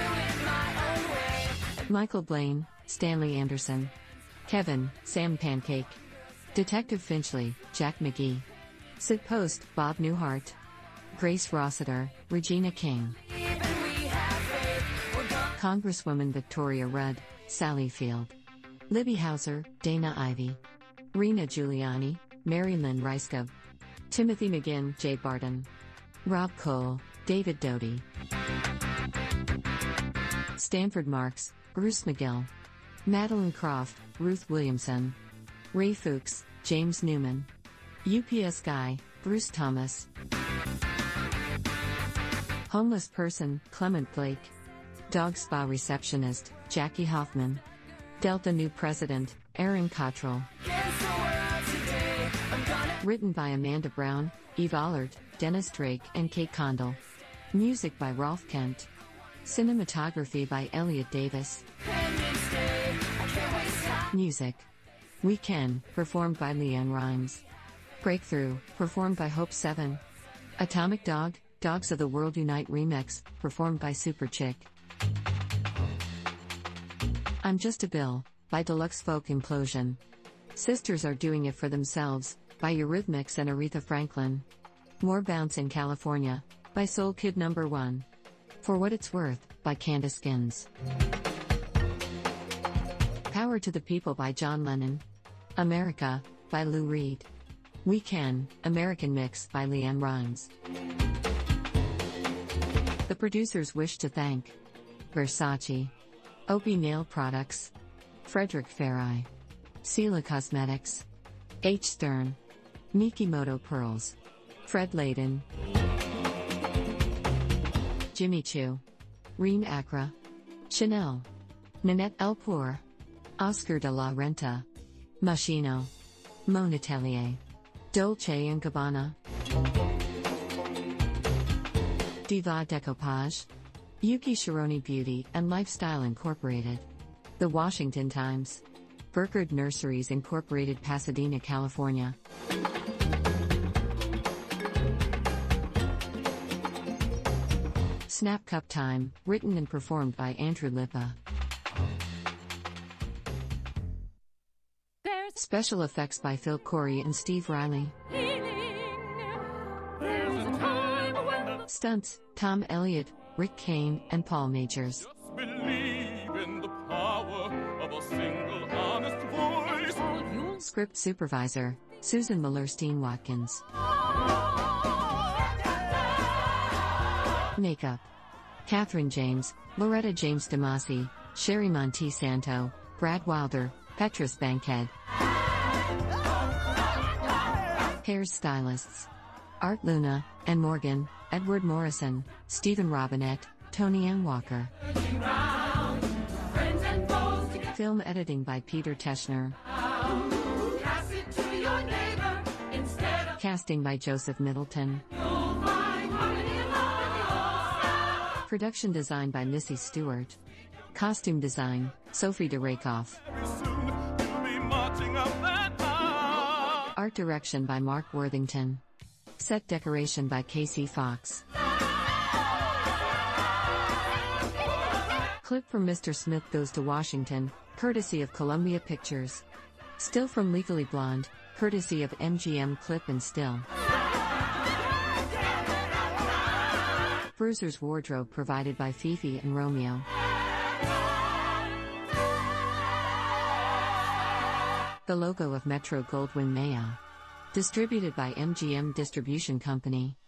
Speaker 1: Michael Blaine, Stanley Anderson. Kevin, Sam Pancake. Detective Finchley, Jack McGee. Sid Post, Bob Newhart. Grace Rossiter, Regina King. Congresswoman Victoria Rudd, Sally Field. Libby Hauser, Dana Ivey. Rena Giuliani, Mary Lynn Reiskov. Timothy McGinn, Jay Barton. Rob Cole, David Doty. Stanford Marks, Bruce McGill. Madeline Croft, Ruth Williamson. Ray Fuchs, James Newman. UPS Guy, Bruce Thomas. Homeless Person, Clement Blake. Dog Spa Receptionist, Jackie Hoffman. Delta New President, Aaron Cottrell. Written by Amanda Brown, Eve Allard, Dennis Drake and Kate Condell. Music by Rolf Kent. Cinematography by Elliot Davis. Music: We Can, performed by Leanne Rimes. Breakthrough, performed by Hope 7. Atomic Dog, Dogs of the World Unite remix, performed by Super Chick. I'm Just a Bill, by Deluxe Folk Implosion. Sisters Are Doing It for Themselves, by Eurythmics and Aretha Franklin. More Bounce in California, by Soul Kid No. 1. For What It's Worth, by Candace Skins. Power to the People by John Lennon. America, by Lou Reed. We Can, American Mix by Leanne Rimes. The producers wish to thank Versace, Opie Nail Products, Frederick Faireye, Sela Cosmetics, H. Stern, Mikimoto Pearls, Fred Layden, Jimmy Choo, Reem Acra, Chanel, Nanette Elpour, Oscar de la Renta, Moschino, Mon Atelier, Dolce & Gabbana, Diva Decoupage, Yuki Shironi Beauty and Lifestyle Incorporated, The Washington Times, Burkard Nurseries Incorporated, Pasadena, California. Snap Cup Time, written and performed by Andrew Lippa. Special effects by Phil Corey and Steve Riley. Stunts, Tom Elliott, Rick Kane, and Paul Majors.
Speaker 15: Believe in the power of a single honest voice.
Speaker 1: Script supervisor, Susan Millerstein Watkins. Makeup: Catherine James, Loretta James DeMasi, Sherry Monte Santo, Brad Wilder, Petrus Bankhead. Hairstylists: Art Luna, and Morgan, Edward Morrison, Stephen Robinette, Tony Ann Walker. Film editing by Peter Teschner. Casting by Joseph Middleton. Production design by Missy Stewart. Costume design, Sophie de Rakoff. Art direction by Mark Worthington. Set decoration by Casey Fox. Clip from Mr. Smith Goes to Washington, courtesy of Columbia Pictures. Still from Legally Blonde, courtesy of MGM Clip and Still. Bruiser's wardrobe provided by Fifi and Romeo. The logo of Metro-Goldwyn-Mayer. Distributed by MGM Distribution Company.